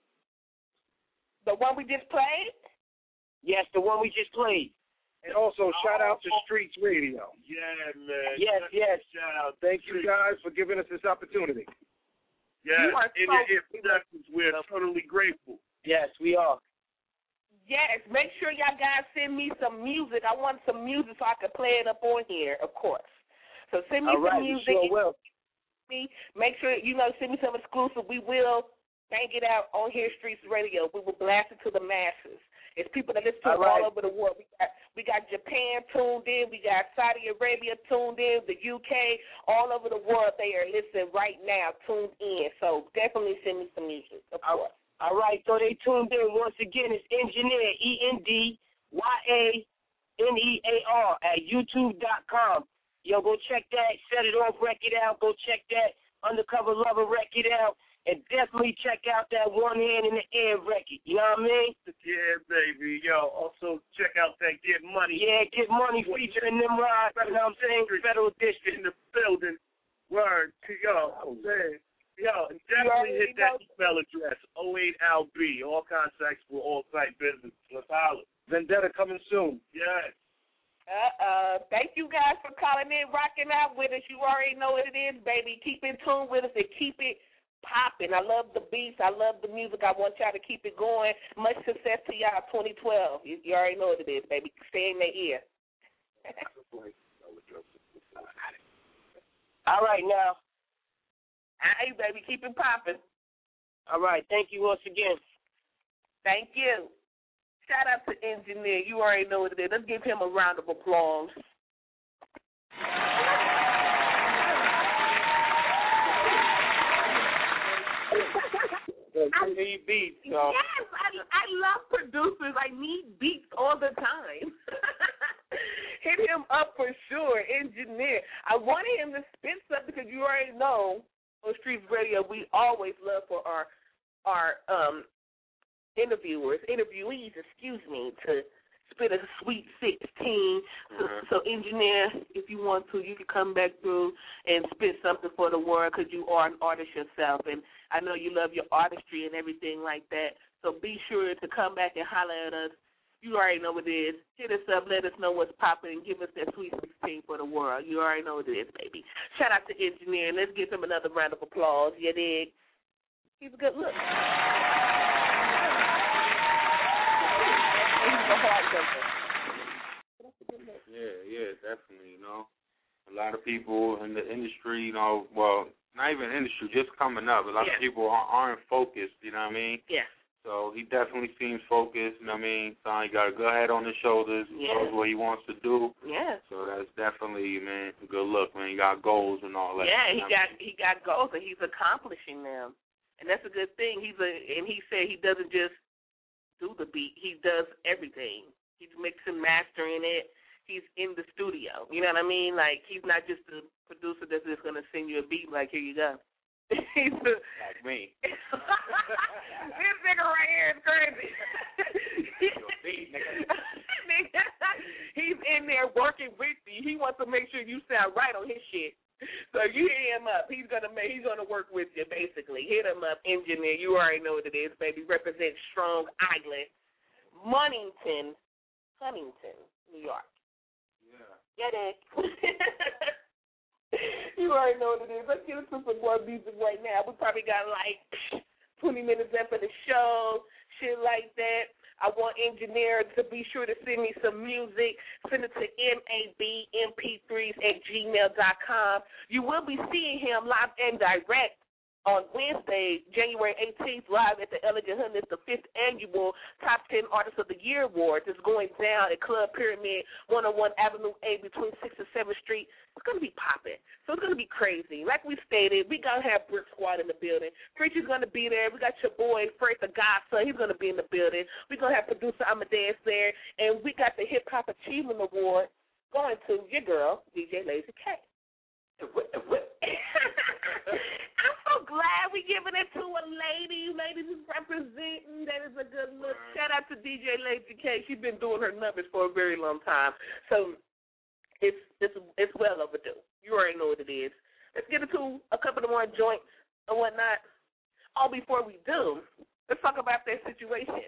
The one we just played? Yes, the one we just played. And also, shout out to Streets Radio. Yeah, man. Yes, yes. Shout out. Thank you guys for giving us this opportunity. Yeah, You are in so- the productions, we're totally grateful. Yes, we are. Yes, make sure y'all guys send me some music. I want some music so I can play it up on here, of course. So send me All right, some we music. sure will. Me, make sure, you know, send me some exclusive. We will bang it out on here, Streets Radio. We will blast it to the masses. It's people that listen to All it right. all over the world. We got, we got Japan tuned in. We got Saudi Arabia tuned in. The U K, all over the world, they are listening right now, tuned in. So definitely send me some music, of course. All right, so they tuned in. Once again, it's Engineer, E N D Y A N E A R, at YouTube dot com. Yo, go check that Set It Off record out. Go check that Undercover Lover record out. And definitely check out that One Hand in the Air record. You know what I mean? Yeah, baby. Yo, also check out that Get Money. Yeah, Get Money featuring them rides. You know what I'm saying? Federal District in the building. Word to yo. Man. Yo, definitely hit that email address, oh eight L B, all contacts for all site business. Let's holler. Vendetta coming soon. Yes. Uh-uh. Thank you guys for calling in, rocking out with us. You already know what it is, baby. Keep in tune with us and keep it popping. I love the beats. I love the music. I want y'all to keep it going. Much success to y'all twenty twelve. You, you already know what it is, baby. Stay in their ear. All right, now. Hey, baby, keep it popping. All right. Thank you once again. Thank you. Shout out to Engineer. You already know what it is. Let's give him a round of applause. I need beats. So. Yes, I, I love producers. I need beats all the time. Hit him up for sure, Engineer. I wanted him to spit something because you already know on Streets Radio we always love for our our um interviewers, interviewees, excuse me, to spit a sweet sixteen. So, Mm-hmm. so, Engineer, if you want to, you can come back through and spit something for the world because you are an artist yourself, and I know you love your artistry and everything like that. So be sure to come back and holler at us. You already know what it is. Hit us up, let us know what's popping, and give us that sweet sixteen for the world. You already know what it is, baby. Shout out to Engineer, and let's give him another round of applause. You dig? He's a good look. Yeah, yeah, definitely, you know. A lot of people in the industry, you know, well, not even industry, just coming up, a lot yeah. of people aren't focused, you know what I mean? Yeah. So he definitely seems focused, you know what I mean? So he got a good head on his shoulders, yeah. knows what he wants to do. Yeah. So that's definitely, man, a good look, man. He got goals and all that. Yeah, he you know got he got goals and he's accomplishing them. And that's a good thing. He's a and he said he doesn't just do the beat, he does everything. He's mixing, mastering it. He's in the studio. You know what I mean? Like, he's not just a producer that's just going to send you a beat like, here you go. He's a, like me. This nigga right here is crazy. beat, nigga. He's in there working with you. He wants to make sure you sound right on his shit. So you hit him up. He's gonna make, he's gonna work with you basically. Hit him up, Engineer. You already know what it is, baby. Represent Strong Island, Monington, Huntington, New York. Yeah. Get it? You You already know what it is. Let's get into some more music right now. We probably got like twenty minutes left of the show, shit like that. I want Engineer to be sure to send me some music. Send it to M A B M P threes at gmail dot com. You will be seeing him live and direct on Wednesday, January eighteenth, live at the Elegant Hoodness, the fifth annual Top ten Artists of the Year Awards. It's going down at Club Pyramid, one oh one Avenue A between sixth and seventh Street. It's going to be popping. So it's going to be crazy. Like we stated, we going to have Brick Squad in the building. Preacher's going to be there. We got your boy, Fred the Godson. He's going to be in the building. We're going to have producer Amadeus there. And we got the Hip Hop Achievement Award going to your girl, D J Lazy K. I'm so glad we giving it to a lady. Ladies is representing. That is a good look. Shout out to D J Lazy K. She's been doing her numbers for a very long time. So it's it's it's well overdue. You already know what it is. Let's get into a couple of more joints and whatnot. Oh, before we do, let's talk about that situation.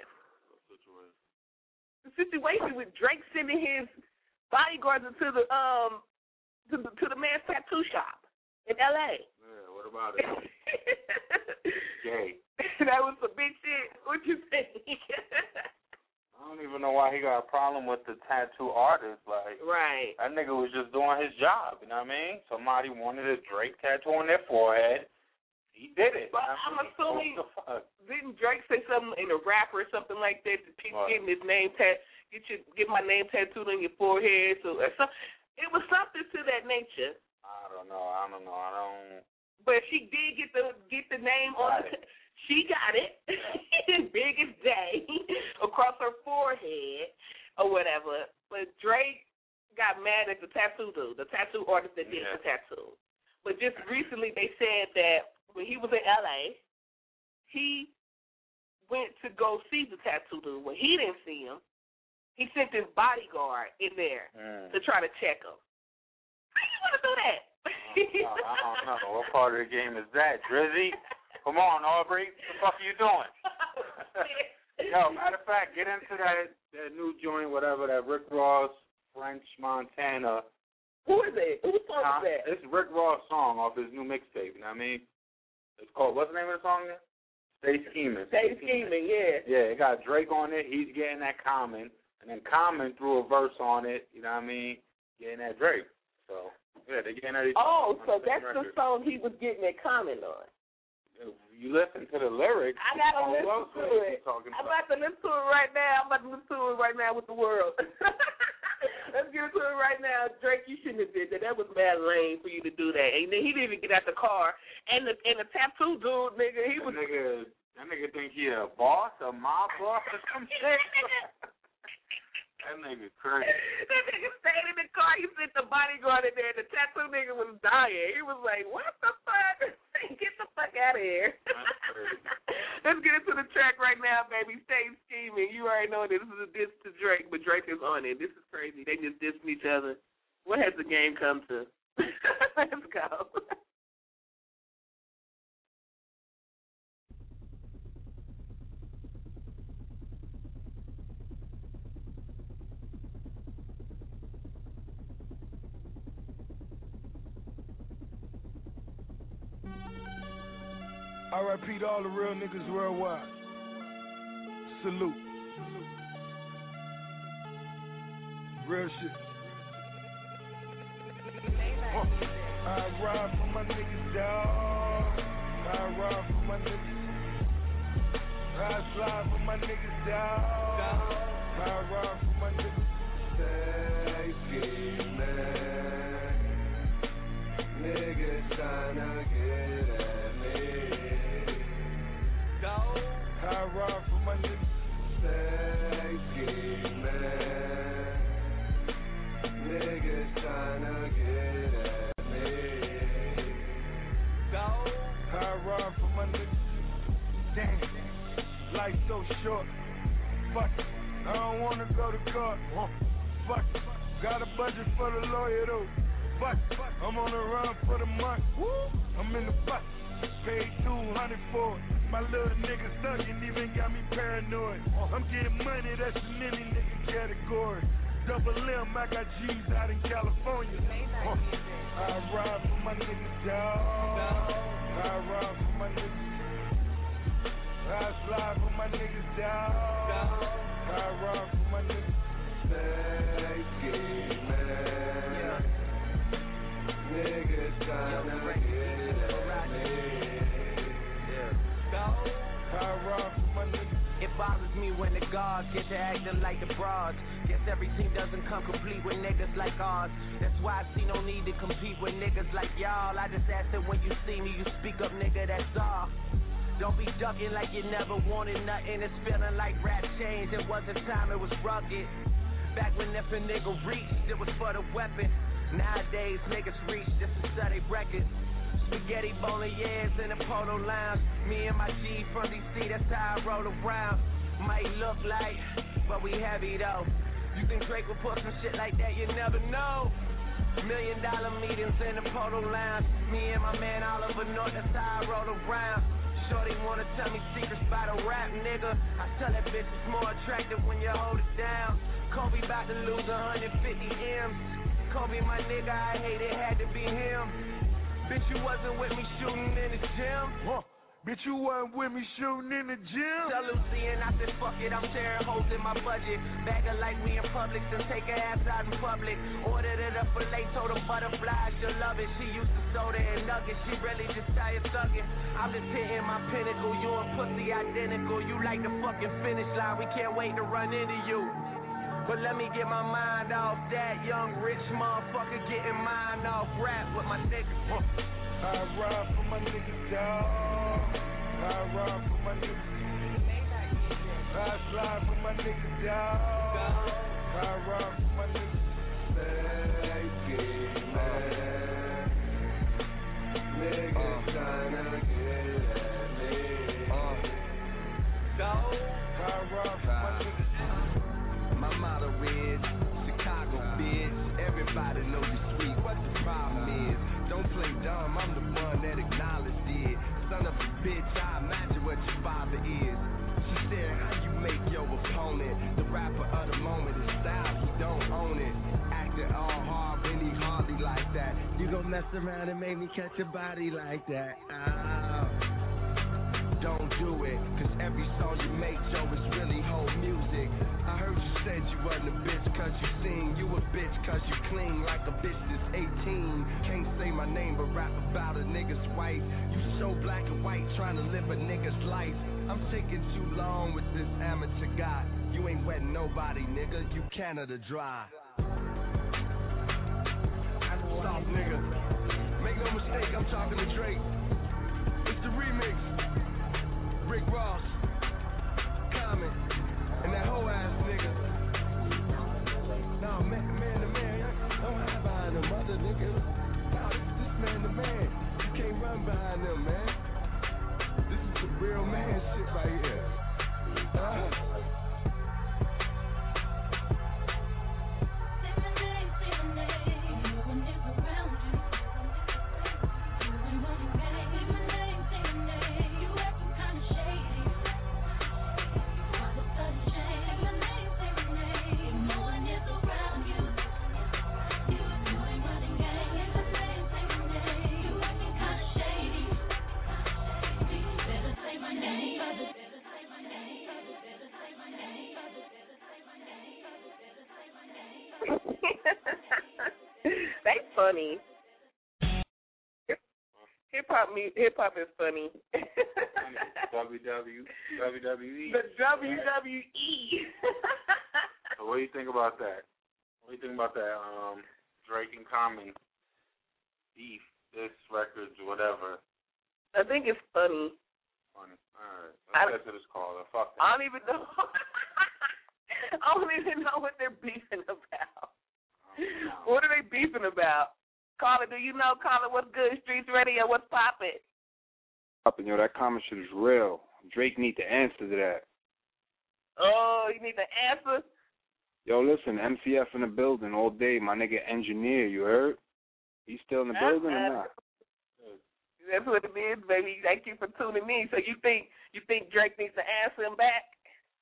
The situation with Drake sending his bodyguards into the um to the, to the man's tattoo shop in L A. Yeah, what about it? Gay. That was some big shit. What you think? I don't even know why he got a problem with the tattoo artist. Like, right. That nigga was just doing his job. You know what I mean? Somebody wanted a Drake tattoo on their forehead. He did it. But I'm assuming, didn't Drake say something in a rap or something like that? That people getting his name tat, get your get my name tattooed on your forehead. So uh, some, it was something to that nature. I don't know. I don't know. I don't. But she did get the get the name on the. She got it, big as day, across her forehead or whatever. But Drake got mad at the tattoo dude, the tattoo artist that did yeah. the tattoo. But just recently they said that when he was in L A, he went to go see the tattoo dude. When he didn't see him, he sent his bodyguard in there mm. to try to check him. How you want to do that? I don't know. What part of the game is that, Drizzy? Come on, Aubrey. What the fuck are you doing? Yo, matter of fact, get into that, that new joint, whatever, that Rick Ross, French Montana. Who is it? Whose song uh, is that? It's Rick Ross' song off his new mixtape, you know what I mean? It's called, what's the name of the song again? Stay Scheming. Stay Scheming, yeah. Yeah, it got Drake on it. He's getting that Common. And then Common threw a verse on it, you know what I mean? Getting that Drake. So, yeah, they're getting that. Oh, so that's record. The song he was getting that Common on. You listen to the lyrics. I gotta listen to it. I'm about to listen to it right now. I'm about to listen to it right now with the world. Let's get into it right now. Drake, you shouldn't have did that. That was mad lame for you to do that. And then he didn't even get out the car. And the and the tattoo dude, nigga, he was. That nigga, that nigga think he a boss, a mob boss, or some shit. That nigga crazy. That nigga stayed in the car. He sent the bodyguard in there. The tattoo nigga was dying. He was like, what the fuck? Get the fuck out of here. Let's get into the track right now, baby. Stay scheming. You already know this is a diss to Drake, but Drake is on it. This is crazy. They just dissing each other. What has the game come to? Let's go. I repeat all the real niggas worldwide. Salute. Real shit. Uh, I ride for my niggas, dawg. I ride for my niggas. I slide for my niggas, dawg. I ride for my niggas. Stay scheming. Niggas tryna get at me. I ride for my niggas. Stay scheming. Niggas tryna get at me. I ride for my niggas. Damn, life so short. Fuck it, I don't wanna go to court. Fuck it, got a budget for the lawyer though. Fuck it, I'm on the run for the month. I'm in the bus, paid two hundred for it. My little nigga stuck and even got me paranoid. I'm getting money, that's in any nigga category. Double M, I got G's out in California. Huh. I ride for my niggas, dog. I ride for my niggas. I slide for my niggas, dog. I ride for my niggas. Thank you, man. Niggas tryna get at me. I ride for my niggas. It bothers me when the guards get to acting like the broads. Guess every team doesn't come complete with niggas like ours. That's why I see no need to compete with niggas like y'all. I just ask that when you see me, you speak up, nigga, that's all. Don't be ducking like you never wanted nothing. It's feeling like rap changed. It wasn't time, it was rugged. Back when if a nigga reached, it was for the weapon. Nowadays, niggas reach just to sell their records. Spaghetti bolognese in the polo lounge. Me and my G from D C, that's how I roll around. Might look like, but we heavy though. You think Drake would put some shit like that? You never know. Million dollar meetings in the polo lounge. Me and my man Oliver North, that's how I roll around. Shorty wanna tell me secrets about a rap nigga. I tell that bitch it's more attractive when you hold it down. Kobe about to lose one hundred fifty M's. Kobe my nigga, I hate it, had to be him. Bitch, you wasn't with me shooting in the gym. Huh. Bitch, you wasn't with me shooting in the gym. Tell Lucy and I said, fuck it, I'm tearing holes in my budget. Bag her like we in public, then take her ass out in public. Ordered it up for late, told her butterflies, she'll love it. She used to soda and nuggets, she really just tired thugging. I'm just hitting my pinnacle, you and pussy identical. You like the fucking finish line, we can't wait to run into you. But let me get my mind off that young rich motherfucker getting mine off rap with my niggas. Huh. I ride for my niggas, dog. I ride for my niggas. I slide for my niggas, dog. I ride for my niggas. Thank you, man. Niggas tryna get at me. Dog. I ride for my niggas. My motto is Chicago, bitch. Everybody know you sweet. What the problem is? Don't play dumb. I'm the one that acknowledged it. Son of a bitch, I imagine what your father is. She said, how you make your opponent the rapper of the moment? His style, he don't own it. Acting all hard when he hardly like that. You gon' mess around and make me catch a body like that. Oh. Don't do it, cause every song you make, Joe, is really whole music. I heard you said you wasn't a bitch cause you sing. You a bitch cause you clean like a bitch that's eighteen. Can't say my name but rap about a nigga's wife. You so black and white trying to live a nigga's life. I'm taking too long with this amateur guy. You ain't wetting nobody, nigga, you Canada dry. Soft nigga. Make no mistake, I'm talking to Drake. It's the remix. Rick Ross, Common, and that whole ass nigga. No, man, man to man, don't hide behind them other niggas. No, this, this man to man, you can't run behind them, man. This is the real man shit right here. Uh, They funny. Hip hop, hip hop is funny. W W W W E. The W W E. So what do you think about that? What do you think about that? Um, Drake and Common beef, this records, whatever. I think it's funny. Funny. All right. Let's get to this caller. Fuck that. I don't even know. I don't even know what they're beefing about. What are they beefing about? Caller, do you know? Caller, what's good? Streets Radio, what's poppin'? Poppin', yo, that comment shit is real. Drake need to answer to that. Oh, you need to answer? Yo, listen, M C F in the building all day. My nigga Engineer, you heard? He's still in the building or not? That's what it is, baby. Thank you for tuning in. So you think you think Drake needs to answer him back?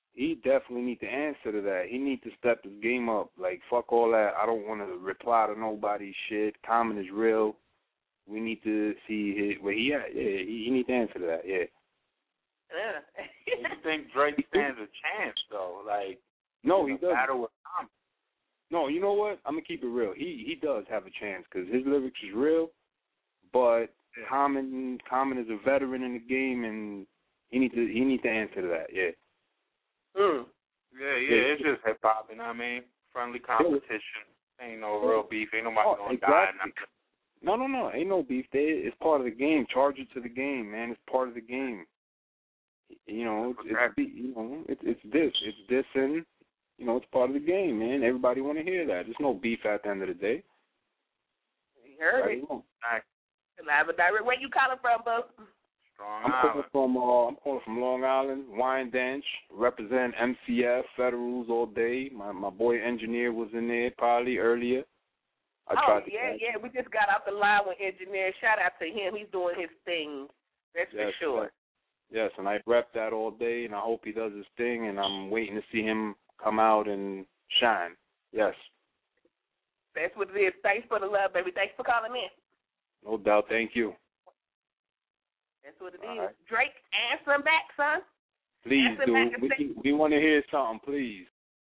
he definitely need to answer to that. He need to step his game up. Like, fuck all that. I don't want to reply to nobody's shit. Common is real. We need to see his, where he at. Yeah, he, he need to answer to that. Yeah. Yeah. You think Drake stands a chance though? Like, no, he doesn't. Battle with Common. No, you know what? I'm gonna keep it real. He he does have a chance because his lyrics is real, but yeah. Common Common is a veteran in the game, and he need to he need to answer to that. Yeah. Mm. Yeah, yeah. It's just hip hop, you know what I mean? Friendly competition. Ain't no real beef. Ain't nobody oh, gonna exactly. die. Nothing. No, no, no. Ain't no beef there. It's part of the game. Charge it to the game, man. It's part of the game. You know, it's, it's you know, it's it's this, it's this, and you know, it's part of the game, man. Everybody want to hear that. There's no beef at the end of the day. You heard right it. All right. Live and direct. Where you calling from, bro? Strong I'm Island. calling from uh, I'm calling from Long Island, Wyandanch. Represent M C F, Federals all day. My my boy engineer was in there probably earlier. I oh tried to yeah, catch yeah. We just got off the line with engineer. Shout out to him. He's doing his thing. That's yes, for sure. Yes. Yes, and I rep that all day, and I hope he does his thing, and I'm waiting to see him come out and shine. Yes. That's what it is. Thanks for the love, baby. Thanks for calling in. No doubt. Thank you. That's what it all is. Right. Drake, answer him back, son. Please, answer dude. We, say- we want to hear something, please.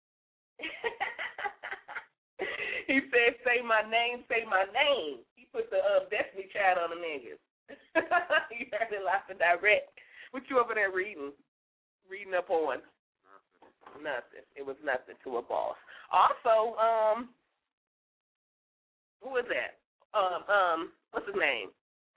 He said, say my name, say my name. He put the uh, Destiny Child on the niggas. You heard it live and direct. What you over there reading? Reading up on? Nothing. Nothing. It was nothing to a boss. Also, um, who is that? Um, um, what's his name?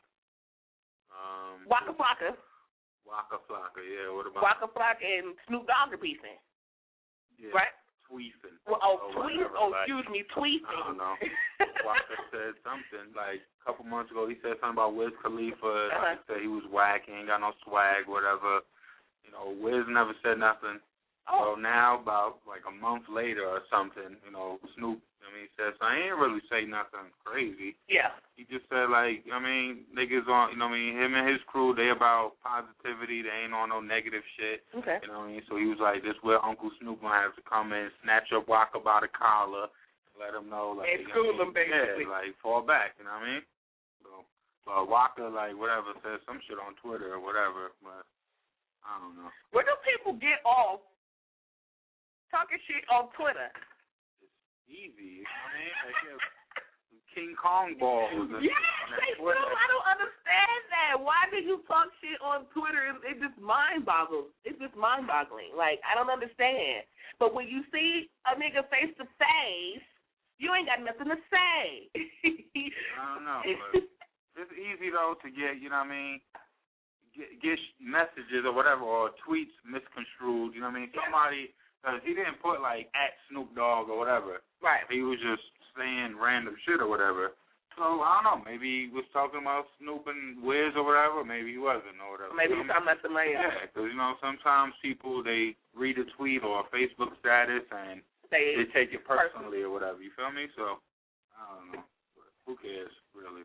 Um, Waka Flocka. Waka Flocka, yeah. What about Waka Flocka and Snoop Dogg are beefing. Yeah. Right? Tweefing. Well, oh, or tweet. whatever, Oh, like, excuse me, tweeting. I don't know. Waka said something like a couple months ago. He said something about Wiz Khalifa. Uh-huh. Like he said he was whack. He ain't got no swag, whatever. You know, Wiz never said nothing. Oh. So now, about like a month later or something, you know, Snoop, I mean, he said, so I ain't really say nothing crazy. Yeah. He just said, like, I mean, niggas on, you know what I mean, him and his crew, they about positivity. They ain't on no negative shit. Okay. You know what I mean? So he was like, this where Uncle Snoop gonna have to come in, snatch up Waka by the collar, let him know, like, and school him, basically. Yeah, like, fall back, you know what I mean? So, but Waka, like, whatever, says some shit on Twitter or whatever, but I don't know. Where do people get off talking shit on Twitter? Easy, you know what I mean? Like, yeah, King Kong balls. Yes, they do. I don't understand that. Why do you talk shit on Twitter? It, it just mind boggles. It's just mind boggling. Like, I don't understand. But when you see a nigga face to face, you ain't got nothing to say. I don't know. But it's easy though to get, you know what I mean? Get, get messages or whatever, or tweets misconstrued. You know what I mean? Somebody. Because he didn't put, like, at Snoop Dogg or whatever. Right. He was just saying random shit or whatever. So, I don't know. Maybe he was talking about Snoop and Wiz or whatever. Maybe he wasn't or whatever. Maybe you know he's talking about somebody else. Yeah, because, you know, sometimes people, they read a tweet or a Facebook status and they, they take it personally or whatever. You feel me? So, I don't know. But who cares, really?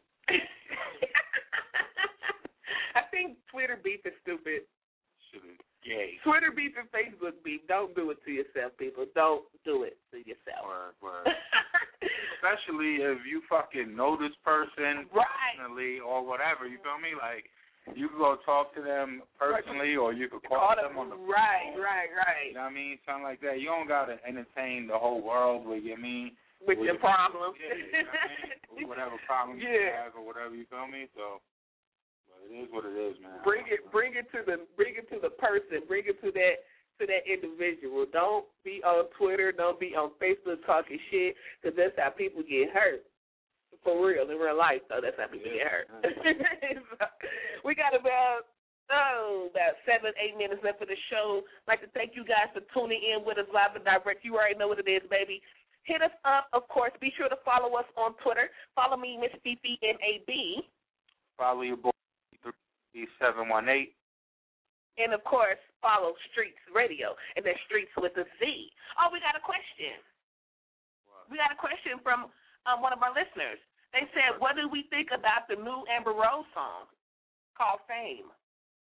I think Twitter beef is stupid. Shit is gay. Twitter beef and Facebook beef. Don't do it to yourself, people. Don't do it to yourself. Word, word. Especially if you fucking know this person right. personally or whatever. You feel me? Like, you can go talk to them personally or you could call, call them on the phone. Right, right, right. You know what I mean? Something like that. You don't got to entertain the whole world with your mean. With, with your problems. Yeah, you know what I mean? Whatever problems yeah. you have or whatever, you feel me? So. It is what it is, man. Bring it, bring it to the, bring it to the person. Bring it to that, to that individual. Don't be on Twitter. Don't be on Facebook talking shit, because that's how people get hurt. For real, in real life, though, that's how people get hurt. So, we got about oh, about seven, eight minutes left for the show. I'd like to thank you guys for tuning in with us live and direct. You already know what it is, baby. Hit us up, of course. Be sure to follow us on Twitter. Follow me, Miss Fifi N A B. Follow your boy. seven one eight. And, of course, follow Streets Radio, and that's Streets with a Z. Oh, we got a question. What? We got a question from um, one of our listeners. They said, what do we think about the new Amber Rose song called Fame?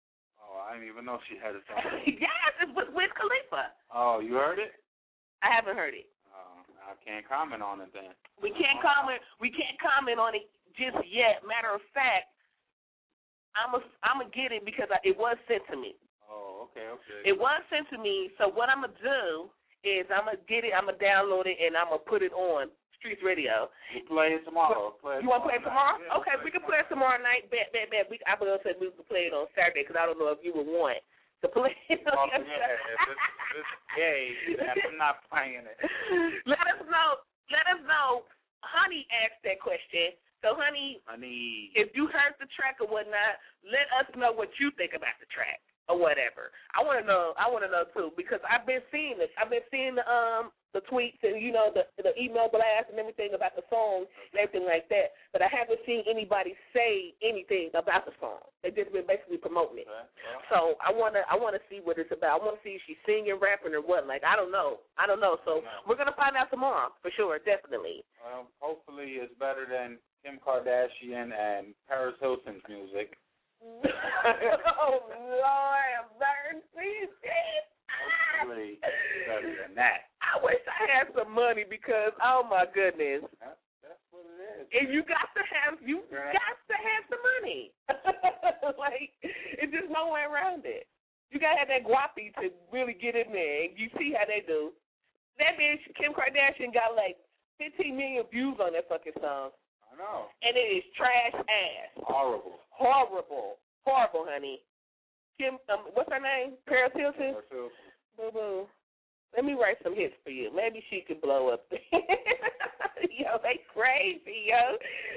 Oh, I didn't even know she had a song. Yes, it was Wiz Khalifa. Oh, you heard it? I haven't heard it. Oh, I can't comment on it then. We can't comment. We can't comment on it just yet. Matter of fact, I'm a, I'm gonna get it because I, it was sent to me. Oh, okay, okay. It was sent to me. So what I'm gonna do is I'm gonna get it. I'm gonna download it and I'm gonna put it on Streets Radio. You play it tomorrow. Play it you want to play it tomorrow? Yeah, okay, we can play it tomorrow night. Bet, bet, bet. We, I was gonna say we can play it on Saturday because I don't know if you would want to play it. Oh, yeah, it's, it's gay. I'm not playing it. Let us know. Let us know. Honey asked that question. So, honey, honey, if you heard the track or whatnot, let us know what you think about the track or whatever. I want to know. I want to know too because I've been seeing it. I've been seeing the um the tweets and you know the the email blast and everything about the song and everything like that. But I haven't seen anybody say anything about the song. They just been basically promoting it. Okay. Yeah. So I wanna I wanna see what it's about. I wanna see if she's singing, rapping, or what. Like I don't know. I don't know. So no. we're gonna find out tomorrow for sure, definitely. Um, hopefully, it's better than Kim Kardashian and Paris Hilton's music. Oh Lord, have mercy. Hopefully, it's better than that. I wish I had some money because oh my goodness. That's, that's what it is. And you got to have you right. got to have some money. Like it's just no way around it. You gotta have that guapi to really get in there. And you see how they do. That bitch Kim Kardashian got like fifteen million views on that fucking song. I know. And it is trash ass. Horrible. Horrible. Horrible, honey. Kim, um, what's her name? Paris Hilton? Paris Hilton. Boo-boo. Let me write some hits for you. Maybe she could blow up. Yo, they crazy, yo.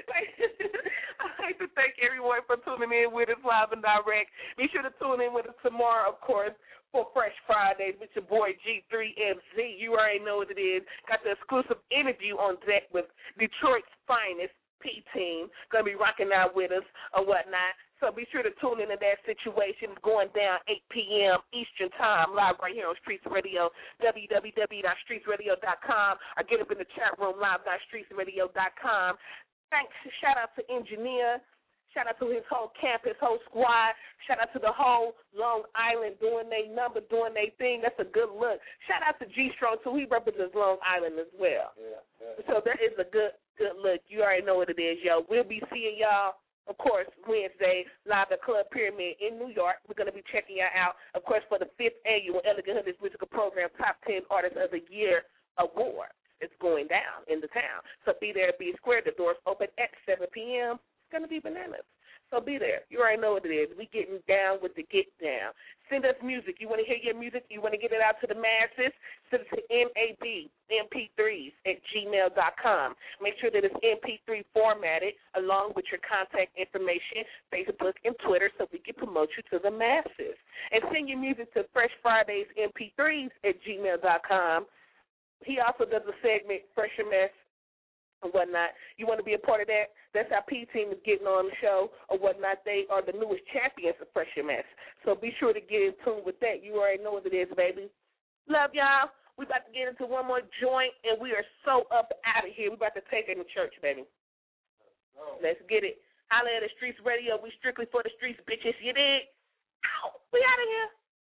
I'd like to thank everyone for tuning in with us live and direct. Be sure to tune in with us tomorrow, of course, for Fresh Fridays with your boy G three M Z. You already know what it is. Got the exclusive interview on deck with Detroit's finest P-Team. Going to be rocking out with us or whatnot. So be sure to tune into that situation. It's going down eight p.m. Eastern Time, live right here on Streets Radio, w w w dot streets radio dot com, or get up in the chat room, live dot streets radio dot com. Thanks. Shout out to Engineer. Shout out to his whole camp, his whole squad. Shout out to the whole Long Island doing their number, doing their thing. That's a good look. Shout out to G-Strong, too. He represents Long Island as well. Yeah, yeah. So that is a good, good look. You already know what it is, yo. We'll be seeing y'all, of course, Wednesday, live at Club Pyramid in New York. We're going to be checking y'all out, of course, for the fifth annual Elegant Hoodies Musical Program Top ten Artists of the Year Award. It's going down in the town. So be there, be square. The doors open at seven p.m. It's going to be bananas. So be there. You already know what it is. We getting down with the get down. Send us music. You want to hear your music? You want to get it out to the masses? Send it to M A B M P threes at gmail dot com. Make sure that it's M P three formatted along with your contact information, Facebook and Twitter, so we can promote you to the masses. And send your music to Fresh Fridays M P threes at gmail dot com. He also does a segment, Fresher Mess, and whatnot. You want to be a part of that? That's how P-Team is getting on the show or whatnot. They are the newest champions of Fresher Mess. So be sure to get in tune with that. You already know what it is, baby. Love y'all. We about to get into one more joint, and we are so up out of here. We about to take it in church, baby. Let's get it. Holla at the Streets Radio. We strictly for the streets, bitches. You dig? Ow, we out of here.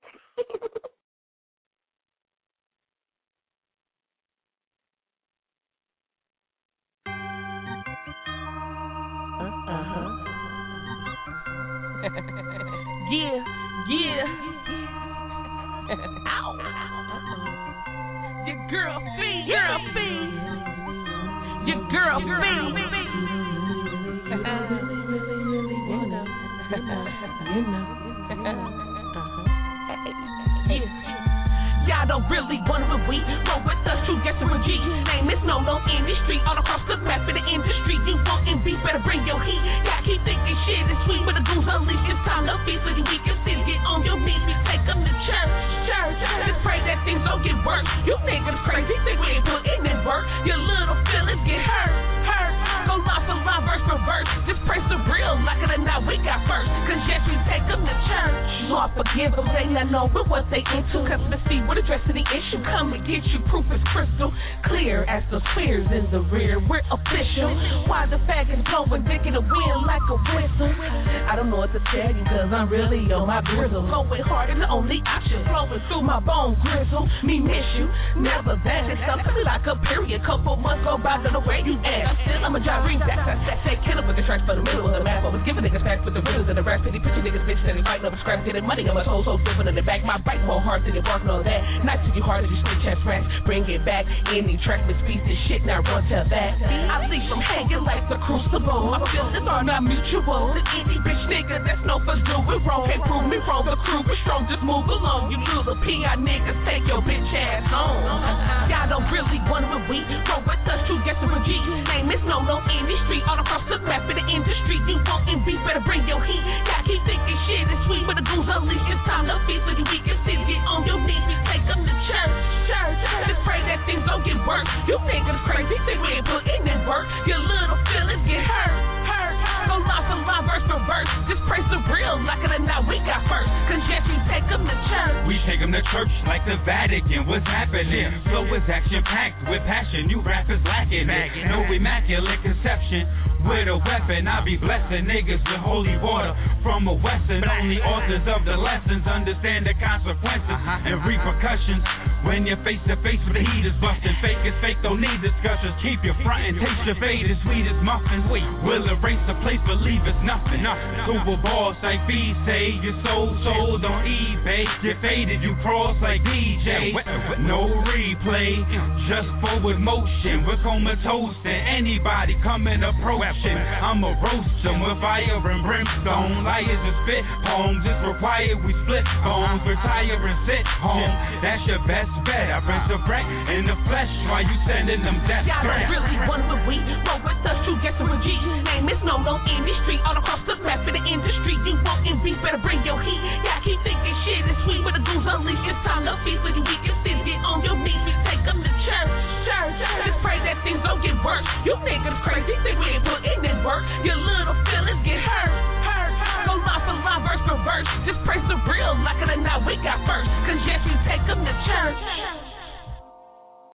Yeah, yeah. Ow. Your girl fee, girl fee. Your girl fee. You know, you know, you know. Yeah. Y'all don't really want to we roll with us, true get to a G. Name is no no in the street, all across the map of the industry. You want and beef, better bring your heat. Y'all keep thinking shit is sweet, but the goons unleash. It's time to feast, so you can sit, get on your knees. We take them to church, church. Just pray that things don't get worse. You niggas crazy, think we ain't putting in work. Your little feelings get hurt, hurt. Go line for line, verse for verse. Just pray for real, like it or not, we got first. Cause yes, we take them to church. So I forgot give them, they not know what they into. Customers see what addressing the issue. Come and get you, proof is crystal clear as the spheres in the rear. We're official. Why the faggots blowing dick in the wind like a whistle? I don't know what to tell you, cause I'm really on my grizzle. Going hard and the only option flowing through my bone grizzle. Me miss you, never that. It's something like a period. Couple months go by, don't know where you at. Still I'ma drive ring back. I said, say killer with the tracks for the middle of the map. I was giving niggas facts with the riddles and the rap. Pity picture niggas bitches and they fighting over scraps. Getting money on my soul so different in the back. My bite more hard than your bark and all that. Not to you hard as you street chest rats. Bring it back. Any track with piece of shit, now run to that. I leave them hanging like the crucible. My feelings are not mutual. The any bitch nigga that's no for doing wrong. Can't prove me wrong. The crew is strong, just move along. You little P I niggas, take your bitch ass home. Y'all don't really want when we go with us to get the G. Name is no no in the street. All across the map in the industry. You want and beef, better bring your heat. Y'all keep thinking shit is sweet, but the goose unleashed. It's time to feast so you weak and sit. Get on your knees, we take them to church. Church, just pray that things don't get worse. You think it's crazy, think we ain't putting in work. Your little feelings get hurt, hurt. Go line for line, verse for verse. Just praise the real, like it or not, we got first. Cause yes, we take them to church. We take them to church like the Vatican. What's happening? Flow is action-packed with passion. You rappers lacking it. No immaculate conception. With a weapon, I be blessing niggas with holy water from a western. Only authors of the lessons understand the consequences uh-huh. and repercussions. When you're face to face with the heat is busting. Fake is fake, don't need discussions. Keep your front and taste your fade as sweet as muffins. We'll erase the place, believe it's nothing. Super balls like B say, your soul sold on eBay. Get faded, you cross like D J. No replay, just forward motion. We're comatose and anybody coming approach. I'ma roast them with fire and brimstone. Liars and spit poems, it's required we split bones. Retire and sit home, that's your best bet. I resurrect in the flesh while you sending them death threats. Y'all don't really want when we roll with us to get to a G. Name is no no in the street, all across the map in the industry. You want and beef, better bring your heat. Y'all keep thinking shit is sweet, but the goose unleashed. It's time to feast so you weak and sit. Get on your knees, we take them to church. Church, just pray that things don't get worse. You niggas crazy, think we ain't put in this work. Your little feelings get hurt, hurt. Go line for line, verse for verse. Just praise the real, like it or not, we got first. Cause yes, we take them to church.